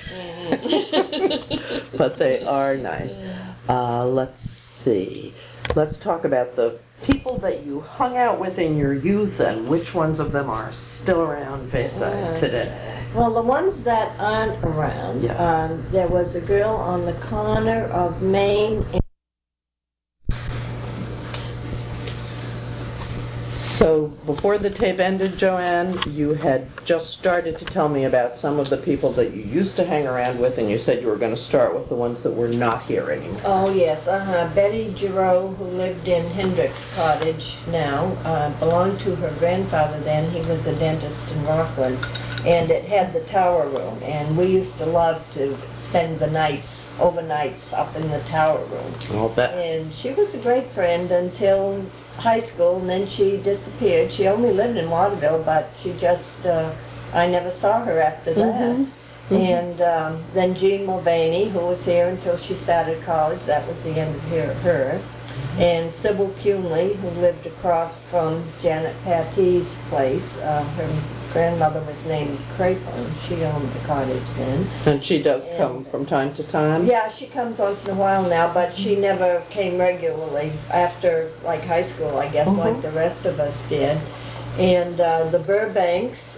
but they are nice. Let's see. Let's talk about the people that you hung out with in your youth, and which ones of them are still around Bayside today. Well, the ones that aren't around, there was a girl on the corner of Main and So before the tape ended, Joanne, you had just started to tell me about some of the people that you used to hang around with, and you said you were going to start with the ones that were not here anymore. Oh, yes. Betty Giroux, who lived in Hendricks Cottage now, belonged to her grandfather then. He was a dentist in Rockland, and it had the tower room, and we used to love to spend the overnights up in the tower room. I'll bet. And she was a great friend until high school, and then she disappeared. She only lived in Waterville, but she just, I never saw her after that. And then Jean Mulvaney, who was here until she started college, that was the end of her. And Sybil Punley, who lived across from Janet Patty's place. Her grandmother was named Crapon. She owned the cottage then. And she does come from time to time? Yeah, she comes once in a while now, but she never came regularly after, like, high school, I guess, like the rest of us did. And the Burbanks,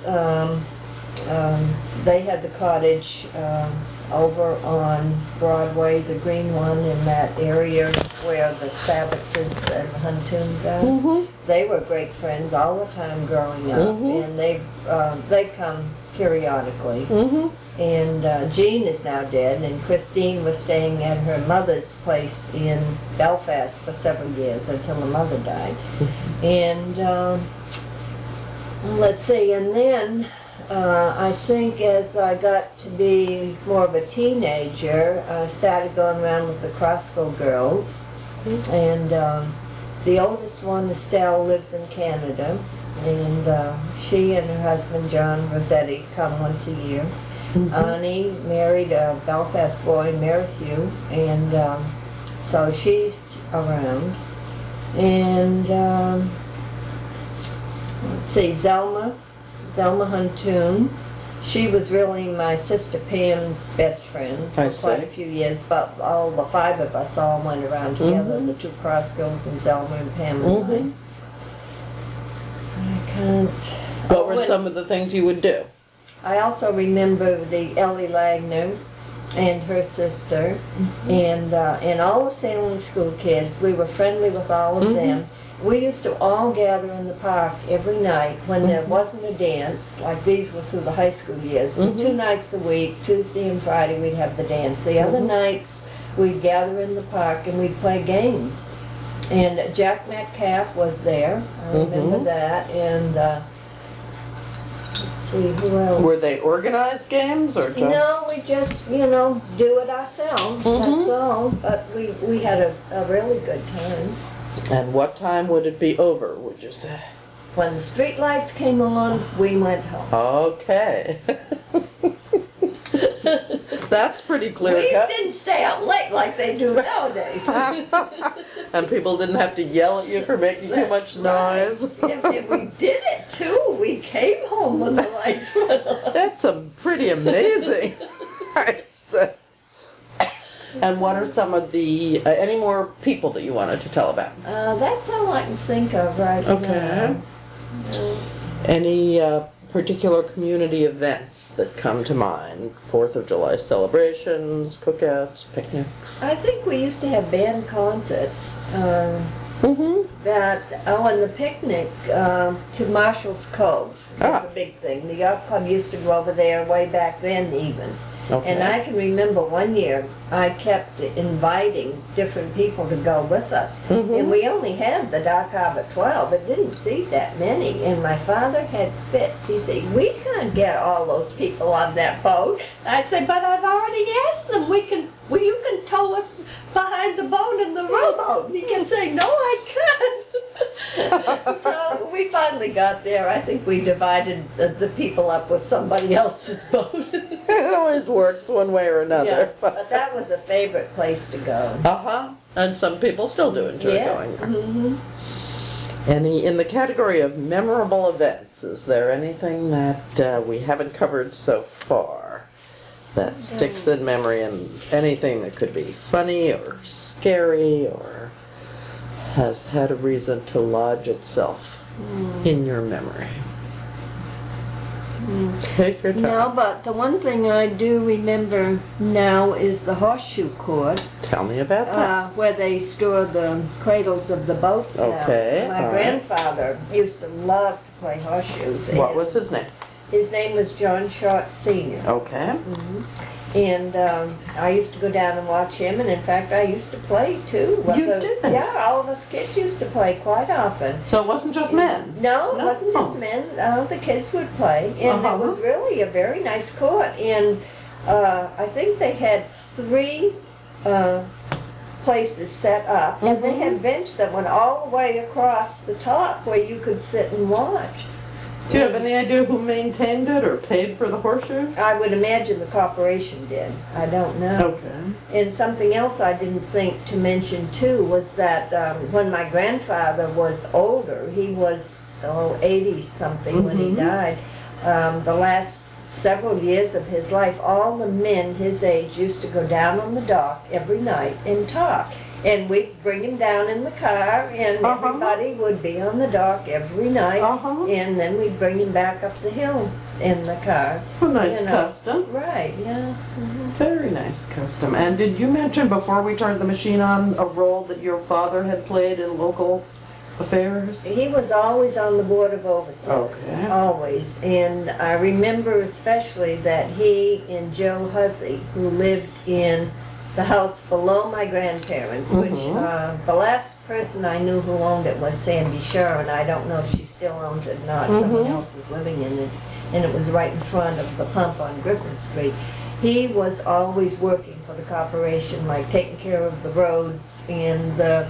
they had the cottage over on Broadway, the green one in that area where the Sabbatsons and the Huntoons are. They were great friends all the time growing up, and they come periodically. And Jean is now dead, and Christine was staying at her mother's place in Belfast for several years until her mother died. And let's see, and then I think as I got to be more of a teenager, I started going around with the Crosco girls. And the oldest one, Estelle, lives in Canada. And she and her husband, John Rossetti, come once a year. Annie married a Belfast boy, Merrithew, and so she's around. And let's see, Zelma Huntoon. She was really my sister Pam's best friend for quite a few years, but all the 5 of us all went around together, the 2 Crosgills and Zelma and Pam and I can't... What were some of the things you would do? I also remember the Ellie Lagner and her sister, and all the sailing school kids. We were friendly with all of them. We used to all gather in the park every night when there wasn't a dance, like these were through the high school years. 2 nights a week, Tuesday and Friday, we'd have the dance. The other nights, we'd gather in the park and we'd play games. And Jack Metcalf was there. I remember that. And let's see, who else? Were they organized games or just? No, we just, do it ourselves. That's all. But we had a really good time. And what time would it be over, would you say? When the street lights came on, we went home. Okay. That's pretty clear We cut. didn't stay out late like they do nowadays. And people didn't have to yell at you for making too much noise. If we did it too. We came home when the lights went on. That's pretty amazing. And what are some of the, any more people that you wanted to tell about? That's all I can think of right now. Okay. Any particular community events that come to mind? 4th of July celebrations, cookouts, picnics? I think we used to have band concerts. And the picnic to Marshall's Cove was a big thing. The yacht club used to go over there way back then even. Okay. And I can remember one year I kept inviting different people to go with us. And we only had the Dock Harbor 12. It didn't seat that many. And my father had fits. He said, we can't get all those people on that boat. I'd say, but I've already asked them. You can tow us behind the boat in the rowboat. And he kept saying, no, I can't. So we finally got there. I think we divided the people up with somebody else's boat. It always works one way or another. Yeah, but that was a favorite place to go. And some people still do enjoy going there. Any, in the category of memorable events, is there anything that we haven't covered so far that sticks in memory, and anything that could be funny or scary or has had a reason to lodge itself in your memory? Take your time. No, but the one thing I do remember now is the horseshoe court. Tell me about that. Where they store the cradles of the boats now. Okay. My grandfather used to love to play horseshoes. What was his name? His name was John Short Sr. Okay. And I used to go down and watch him, and in fact I used to play too. You did? Yeah, all of us kids used to play quite often. So it wasn't just men? No, it wasn't just men. The kids would play, and it was really a very nice court. And I think they had 3 places set up, and they had a bench that went all the way across the top where you could sit and watch. Do you have any idea who maintained it or paid for the horseshoes? I would imagine the corporation did. I don't know. Okay. And something else I didn't think to mention too was that when my grandfather was older, he was 80-something when he died, the last several years of his life, all the men his age used to go down on the dock every night and talk. And we'd bring him down in the car, and everybody would be on the dock every night, and then we'd bring him back up the hill in the car. It's a nice custom. Right, yeah. Very nice custom. And did you mention before we turned the machine on a role that your father had played in local affairs? He was always on the Board of Overseers, always. And I remember especially that he and Joe Hussey, who lived in the house below my grandparents, which the last person I knew who owned it was Sandy Sher, and I don't know if she still owns it or not. Someone else is living in it, and it was right in front of the pump on Griffin Street. He was always working for the corporation, like taking care of the roads and the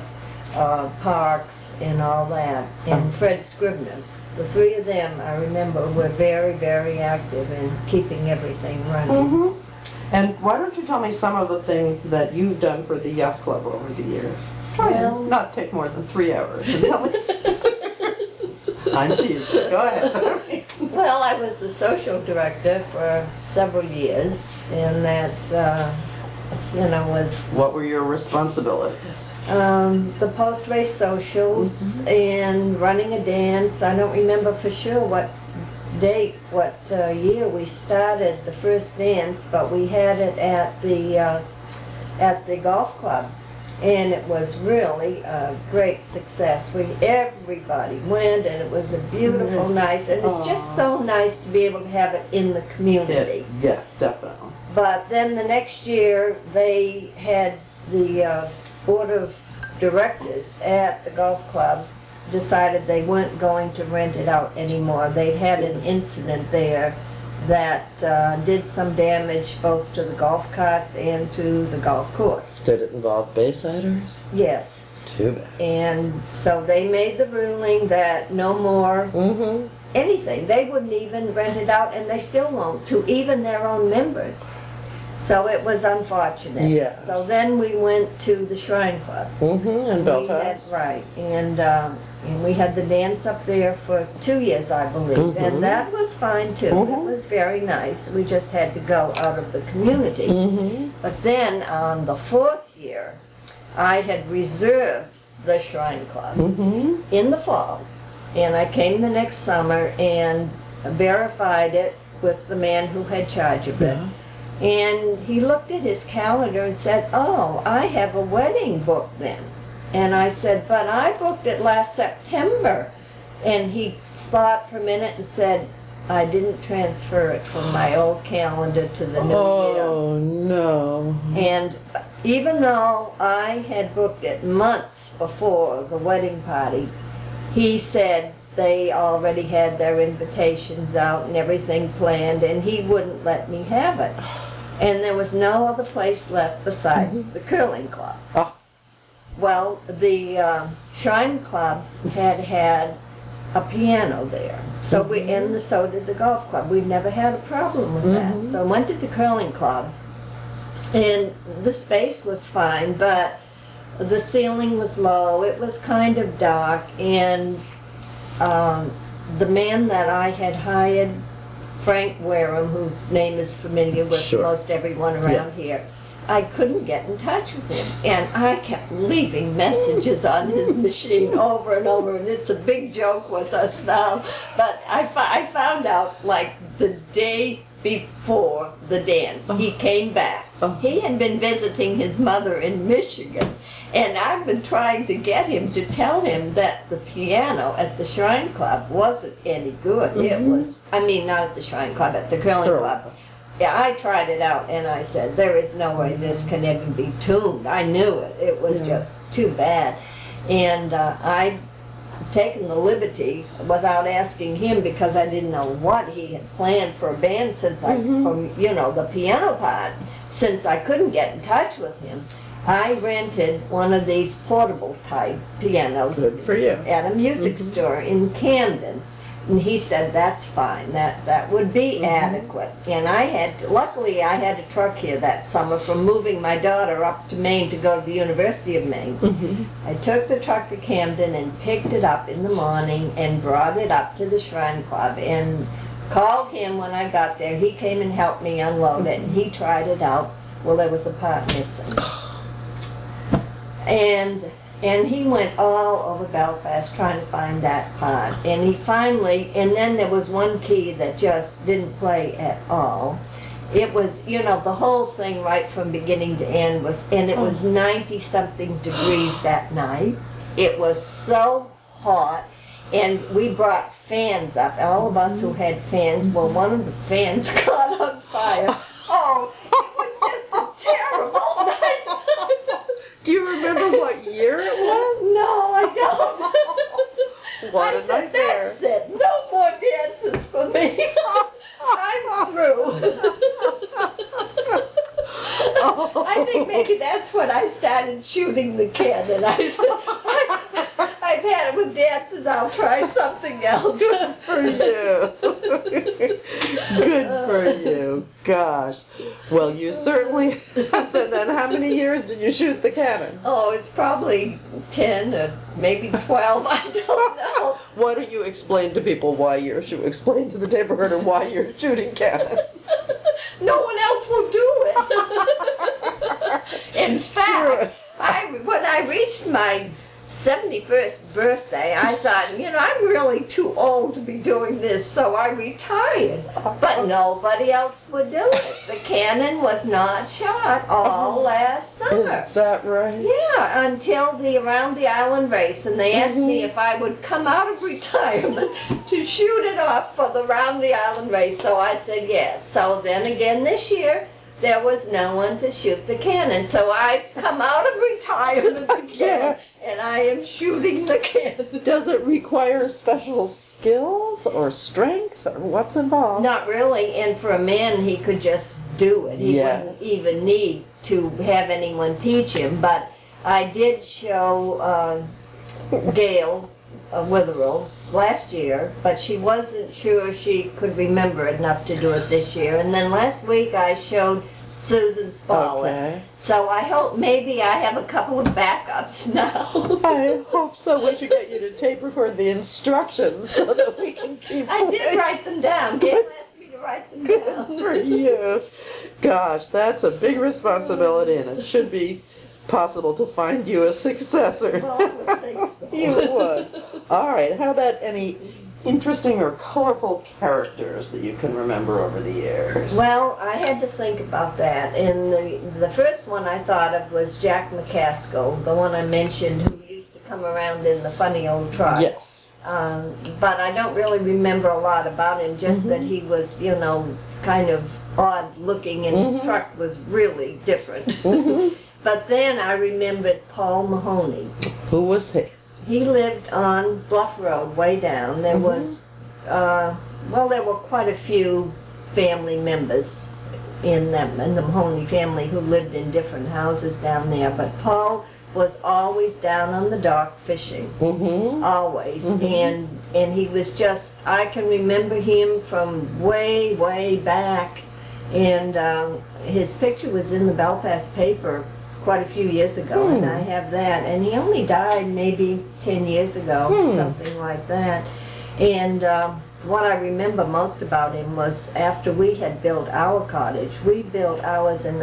parks and all that. And Fred Scribner, the 3 of them, I remember, were very, very active in keeping everything running. And why don't you tell me some of the things that you've done for the yacht club over the years? Try and not take more than 3 hours. And tell me. I'm teasing. Go ahead. Well, I was the social director for several years, and that, was... What were your responsibilities? The post-race socials and running a dance. I don't remember for sure what year we started the first dance, but we had it at the golf club, and it was really a great success. Everybody went, and it was a beautiful, nice, and it's just so nice to be able to have it in the community. Yes, definitely. But then the next year they had the board of directors at the golf club decided they weren't going to rent it out anymore. They'd had an incident there that did some damage both to the golf carts and to the golf course. Did it involve Baysiders? Yes. Too bad. And so they made the ruling that no more anything. They wouldn't even rent it out, and they still won't, to even their own members. So it was unfortunate. Yes. So then we went to the Shrine Club. And Belfast. Right. And we had the dance up there for 2 years, I believe. And that was fine, too. It was very nice. We just had to go out of the community. But then on the 4th year, I had reserved the Shrine Club in the fall. And I came the next summer and verified it with the man who had charge of it. And he looked at his calendar and said, "Oh, I have a wedding booked then." And I said, "But I booked it last September." And he thought for a minute and said, "I didn't transfer it from my old calendar to the new year." Oh, no. And even though I had booked it months before the wedding party, he said they already had their invitations out and everything planned, and he wouldn't let me have it. And there was no other place left besides the curling club. Well, the Shrine Club had a piano there, so so did the golf club. We'd never had a problem with that. So I went to the curling club, and the space was fine, but the ceiling was low. It was kind of dark, and the man that I had hired, Frank Wareham, whose name is familiar with most everyone around here, I couldn't get in touch with him. And I kept leaving messages on his machine over and over, and it's a big joke with us now. But I found out like the day before the dance, he came back. He had been visiting his mother in Michigan, and I've been trying to get him to tell him that the piano at the Shrine Club wasn't any good. It was, I mean, not at the Shrine Club, at the curling club. Yeah, I tried it out, and I said, there is no way this can ever be tuned. I knew it. It was just too bad. And I'd taken the liberty, without asking him, because I didn't know what he had planned for a band since from, the piano part, since I couldn't get in touch with him. I rented one of these portable type pianos at a music store in Camden. And he said, that's fine, that would be adequate. And luckily I had a truck here that summer from moving my daughter up to Maine to go to the University of Maine. I took the truck to Camden and picked it up in the morning and brought it up to the Shrine Club and called him when I got there. He came and helped me unload it, and he tried it out. Well, there was a part missing. And he went all over Belfast trying to find that part. And he finally, and then there was one key that just didn't play at all. It was, the whole thing right from beginning to end was, and it was 90-something degrees that night. It was so hot. And we brought fans up, all of us who had fans. Well, one of the fans caught on fire. Oh, it was just a terrible night. Do you remember what year it was? No, I don't. What a nightmare. That's it. No more dances for me. I'm through. I think maybe that's when I started shooting the cannon. I said, I've had it with dances, I'll try something else. Good for you. Good for you. Gosh. Well, you certainly, and then how many years did you shoot the cannon? Oh, it's probably 10 or maybe 12, I don't know. Why don't you explain to people explain to the tape recorder why you're shooting cannons? No one else will do it. In fact, when I reached my 71st birthday, I thought, I'm really too old to be doing this, so I retired. But nobody else would do it. The cannon was not shot all last summer. Is that right? Yeah, until the Around the Island race, and they asked me if I would come out of retirement to shoot it off for the Around the Island race, so I said yes. So then again this year, there was no one to shoot the cannon. So I've come out of retirement again, Yeah. and I am shooting the cannon. Does it require special skills or strength, or what's involved? Not really, and for a man, he could just do it. He Yes. wouldn't even need to have anyone teach him. But I did show Gail Witherill last year, but she wasn't sure she could remember enough to do it this year. And then last week I showed Susan Smollett. Okay. So I hope maybe I have a couple of backups now. I hope so. We should get you to tape record the instructions so that we can keep I did playing. write them down. Gail asked me to write them down. Good for you. Gosh, that's a big responsibility, and it should be possible to find you a successor. Well, I would think so. You would. All right, how about any interesting or colorful characters that you can remember over the years? Well, I had to think about that, and the first one I thought of was Jack McCaskill, the one I mentioned, who used to come around in the funny old truck. Yes. But I don't really remember a lot about him, just that he was, you know, kind of odd looking, and his truck was really different. But then I remembered Paul Mahoney. Who was he? He lived on Bluff Road, way down. There was, well, there were quite a few family members in the Mahoney family who lived in different houses down there. But Paul was always down on the dock fishing, always. And he was just, I can remember him from way, way back. And his picture was in the Belfast paper quite a few years ago, and I have that. And he only died maybe 10 years ago, something like that. And what I remember most about him was after we had built our cottage, we built ours in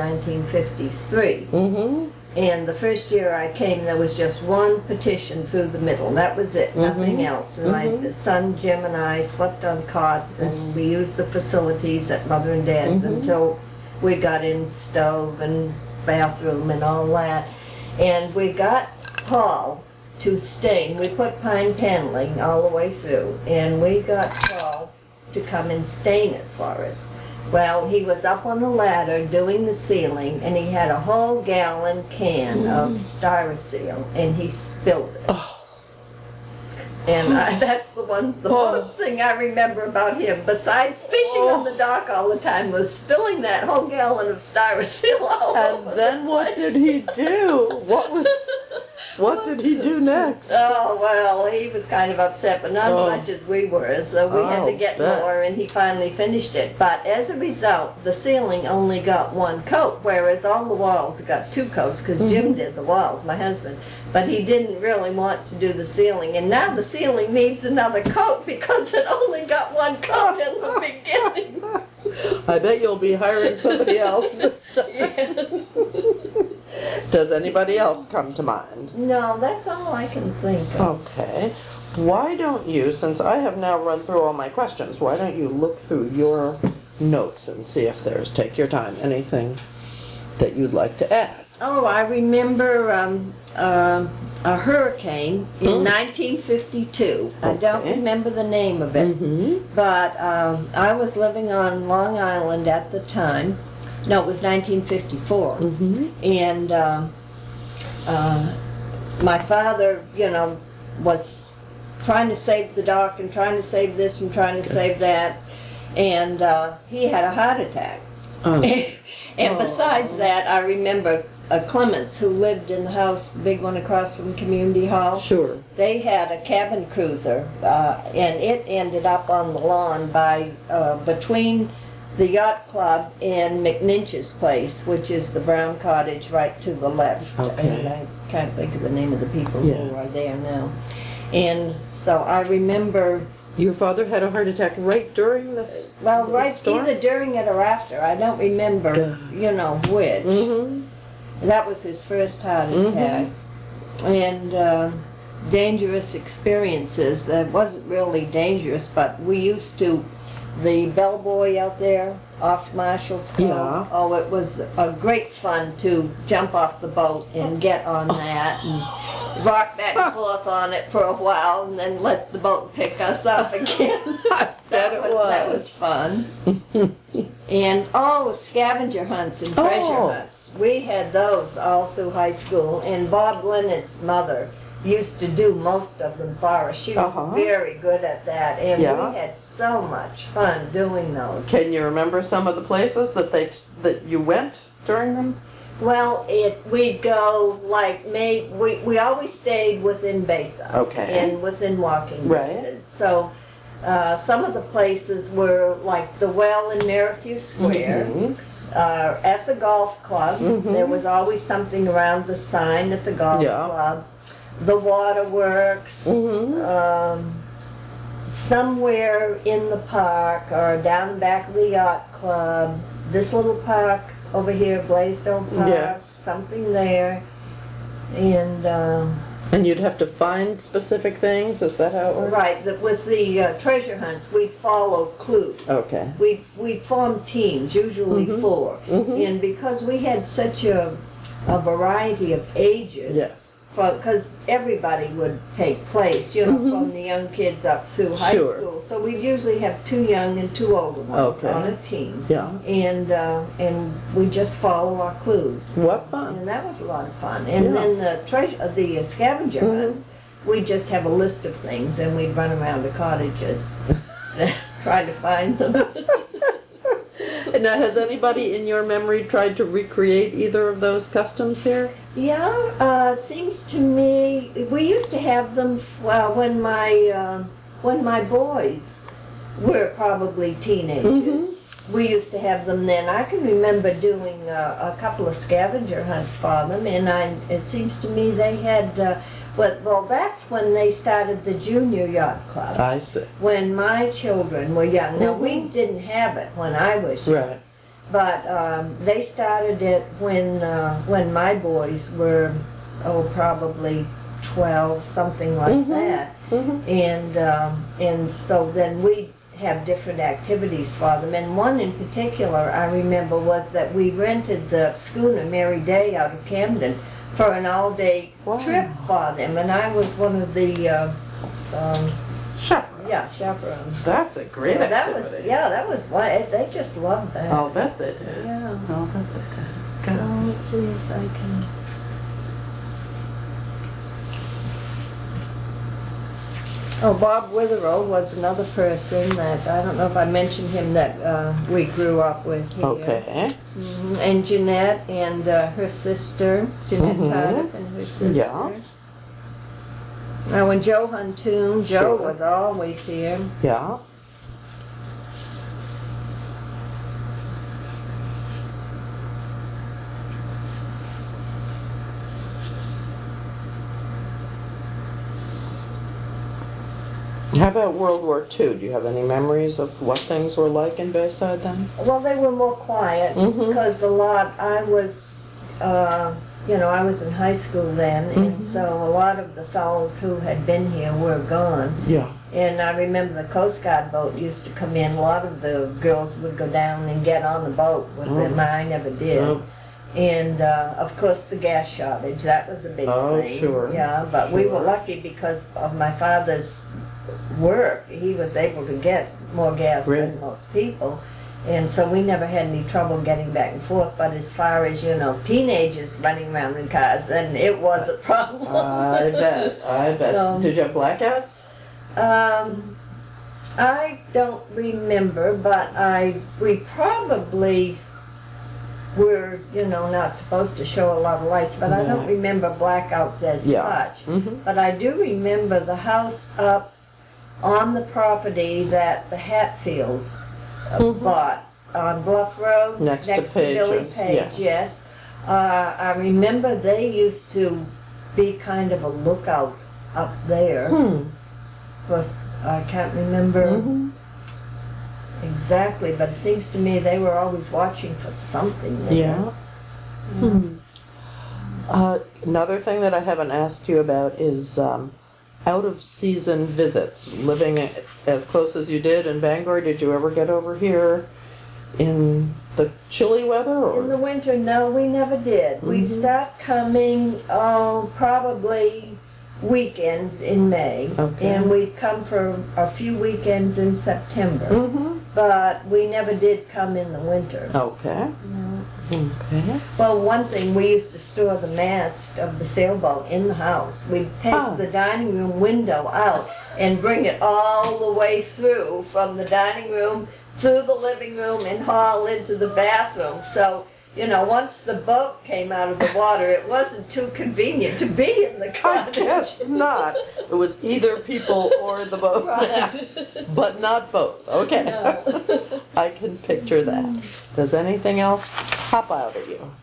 1953. And the first year I came, there was just one petition through the middle. That was it, nothing else. And my son Jim and I slept on cots, and we used the facilities at Mother and Dad's until we got in stove and bathroom and all that. And we got Paul to stain. We put pine paneling all the way through, and we got Paul to come and stain it for us. Well, he was up on the ladder doing the ceiling, and he had a whole gallon can of Styroseal, and he spilled it. And that's the most thing I remember about him, besides fishing on the dock all the time, was spilling that whole gallon of Styroseal all over. And then what did he do? What did he do next? Oh, well, he was kind of upset, but not as much as we were, so we had to get more, and he finally finished it. But as a result, the ceiling only got one coat, whereas all the walls got two coats, because Jim did the walls, my husband. But he didn't really want to do the ceiling, and now the ceiling needs another coat because it only got one coat in the beginning. I bet you'll be hiring somebody else this time. Yes. Does anybody else come to mind? No, that's all I can think of. Okay. Why don't you, since I have now run through all my questions, why don't you look through your notes and see if there's, take your time, anything that you'd like to add? Oh, I remember a hurricane in 1952. I don't remember the name of it, but I was living on Long Island at the time. No, it was 1954. And my father, you know, was trying to save the dock and trying to save this and trying to save that. And he had a heart attack. And besides that, I remember Clements, who lived in the house, the big one across from Community Hall. Sure. They had a cabin cruiser, and it ended up on the lawn by between the yacht club and McNinch's place, which is the brown cottage right to the left. And I can't think of the name of the people who are there now. And so I remember. Your father had a heart attack right during this? Well, right, storm? either during it or after. I don't remember, you know, which. That was his first heart attack. And dangerous experiences. That wasn't really dangerous, but we used to, the bellboy out there off Marshall's Cove. Oh, it was a great fun to jump off the boat and get on that and rock back and forth on it for a while and then let the boat pick us up again. I bet it was. That was fun. And scavenger hunts and treasure hunts. We had those all through high school, and Bob Leonard's mother used to do most of them for us. She was very good at that, and we had so much fun doing those. Can you remember some of the places that you went during them? Well, we'd go we always stayed within Bayside, and within walking distance. So some of the places were like the Well in Merrithew Square. At the golf club, there was always something around the sign at the golf club. The Waterworks, somewhere in the park or down the back of the yacht club. This little park over here, Blaisdell Park, something there. And you'd have to find specific things? Is that how it works? Right. With the treasure hunts, we'd follow clues. Okay. We'd form teams, usually 4. And because we had such a variety of ages, because everybody would take place, from the young kids up through high school. So we'd usually have 2 young and 2 older ones on a team. And we just follow our clues. What fun! And that was a lot of fun. And then the scavenger hunts, we'd just have a list of things, and we'd run around the cottages trying to find them. Now, has anybody in your memory tried to recreate either of those customs here? Yeah, seems to me we used to have them when my boys were probably teenagers. We used to have them then. I can remember doing a couple of scavenger hunts for them, and it seems to me they had. That's when they started the Junior Yacht Club. I see. When my children were young. Now, we didn't have it when I was young. Right. But they started it when my boys were, probably 12, something like that. And so then we'd have different activities for them. And one in particular I remember was that we rented the schooner Mary Day out of Camden for an all-day trip for them, and I was one of the chaperones. Yeah, chaperones. That's a great activity. That was why they just loved that. I'll bet they did. Yeah. I'll bet they did. Good. So let's see if I can. Oh, Bob Witherell was another person that, I don't know if I mentioned him, that we grew up with here. Okay. And Jeanette and her sister, Jeanette Tardif and her sister. Yeah. Now, when Joe Huntoon, Joe was always here. Yeah. How about World War II? Do you have any memories of what things were like in Bayside then? Well, they were more quiet because I was, I was in high school then, and so a lot of the fellows who had been here were gone. Yeah. And I remember the Coast Guard boat used to come in. A lot of the girls would go down and get on the boat with them. I never did. And, of course, the gas shortage, that was a big thing. Oh, sure. Yeah, but we were lucky because of my father's work. He was able to get more gas than most people. And so we never had any trouble getting back and forth. But as far as, teenagers running around in cars, then it was a problem. I bet. So, did you have blackouts? I don't remember, but we probably were, not supposed to show a lot of lights, but I don't remember blackouts as such. But I do remember the house up on the property that the Hatfields bought on Bluff Road, next to Billy Page, yes. I remember they used to be kind of a lookout up there, but I can't remember exactly, but it seems to me they were always watching for something there. Another thing that I haven't asked you about is out-of-season visits. Living as close as you did in Bangor, did you ever get over here in the chilly weather? Or? In the winter, no, we never did. We'd start coming, probably weekends in May, and we'd come for a few weekends in September. but we never did come in the winter. Okay. No. Okay. Well, one thing, we used to store the mast of the sailboat in the house. We'd take the dining room window out and bring it all the way through, from the dining room through the living room and hall into the bathroom. So, you know, once the boat came out of the water, it wasn't too convenient to be in the cottage. I guess not. It was either people or the boat. Right. But not both. Okay. No. I can picture that. Does anything else pop out at you?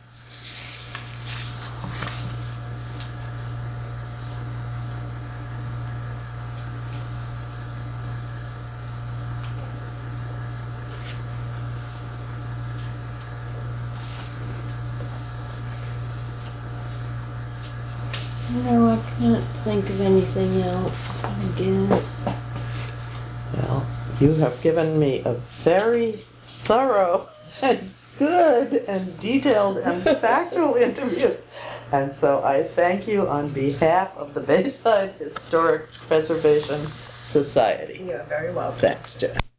No, I can't think of anything else, I guess. Well, you have given me a very thorough and good and detailed and factual interview. And so I thank you on behalf of the Bayside Historic Preservation Society. You're very welcome. Thanks, Jen.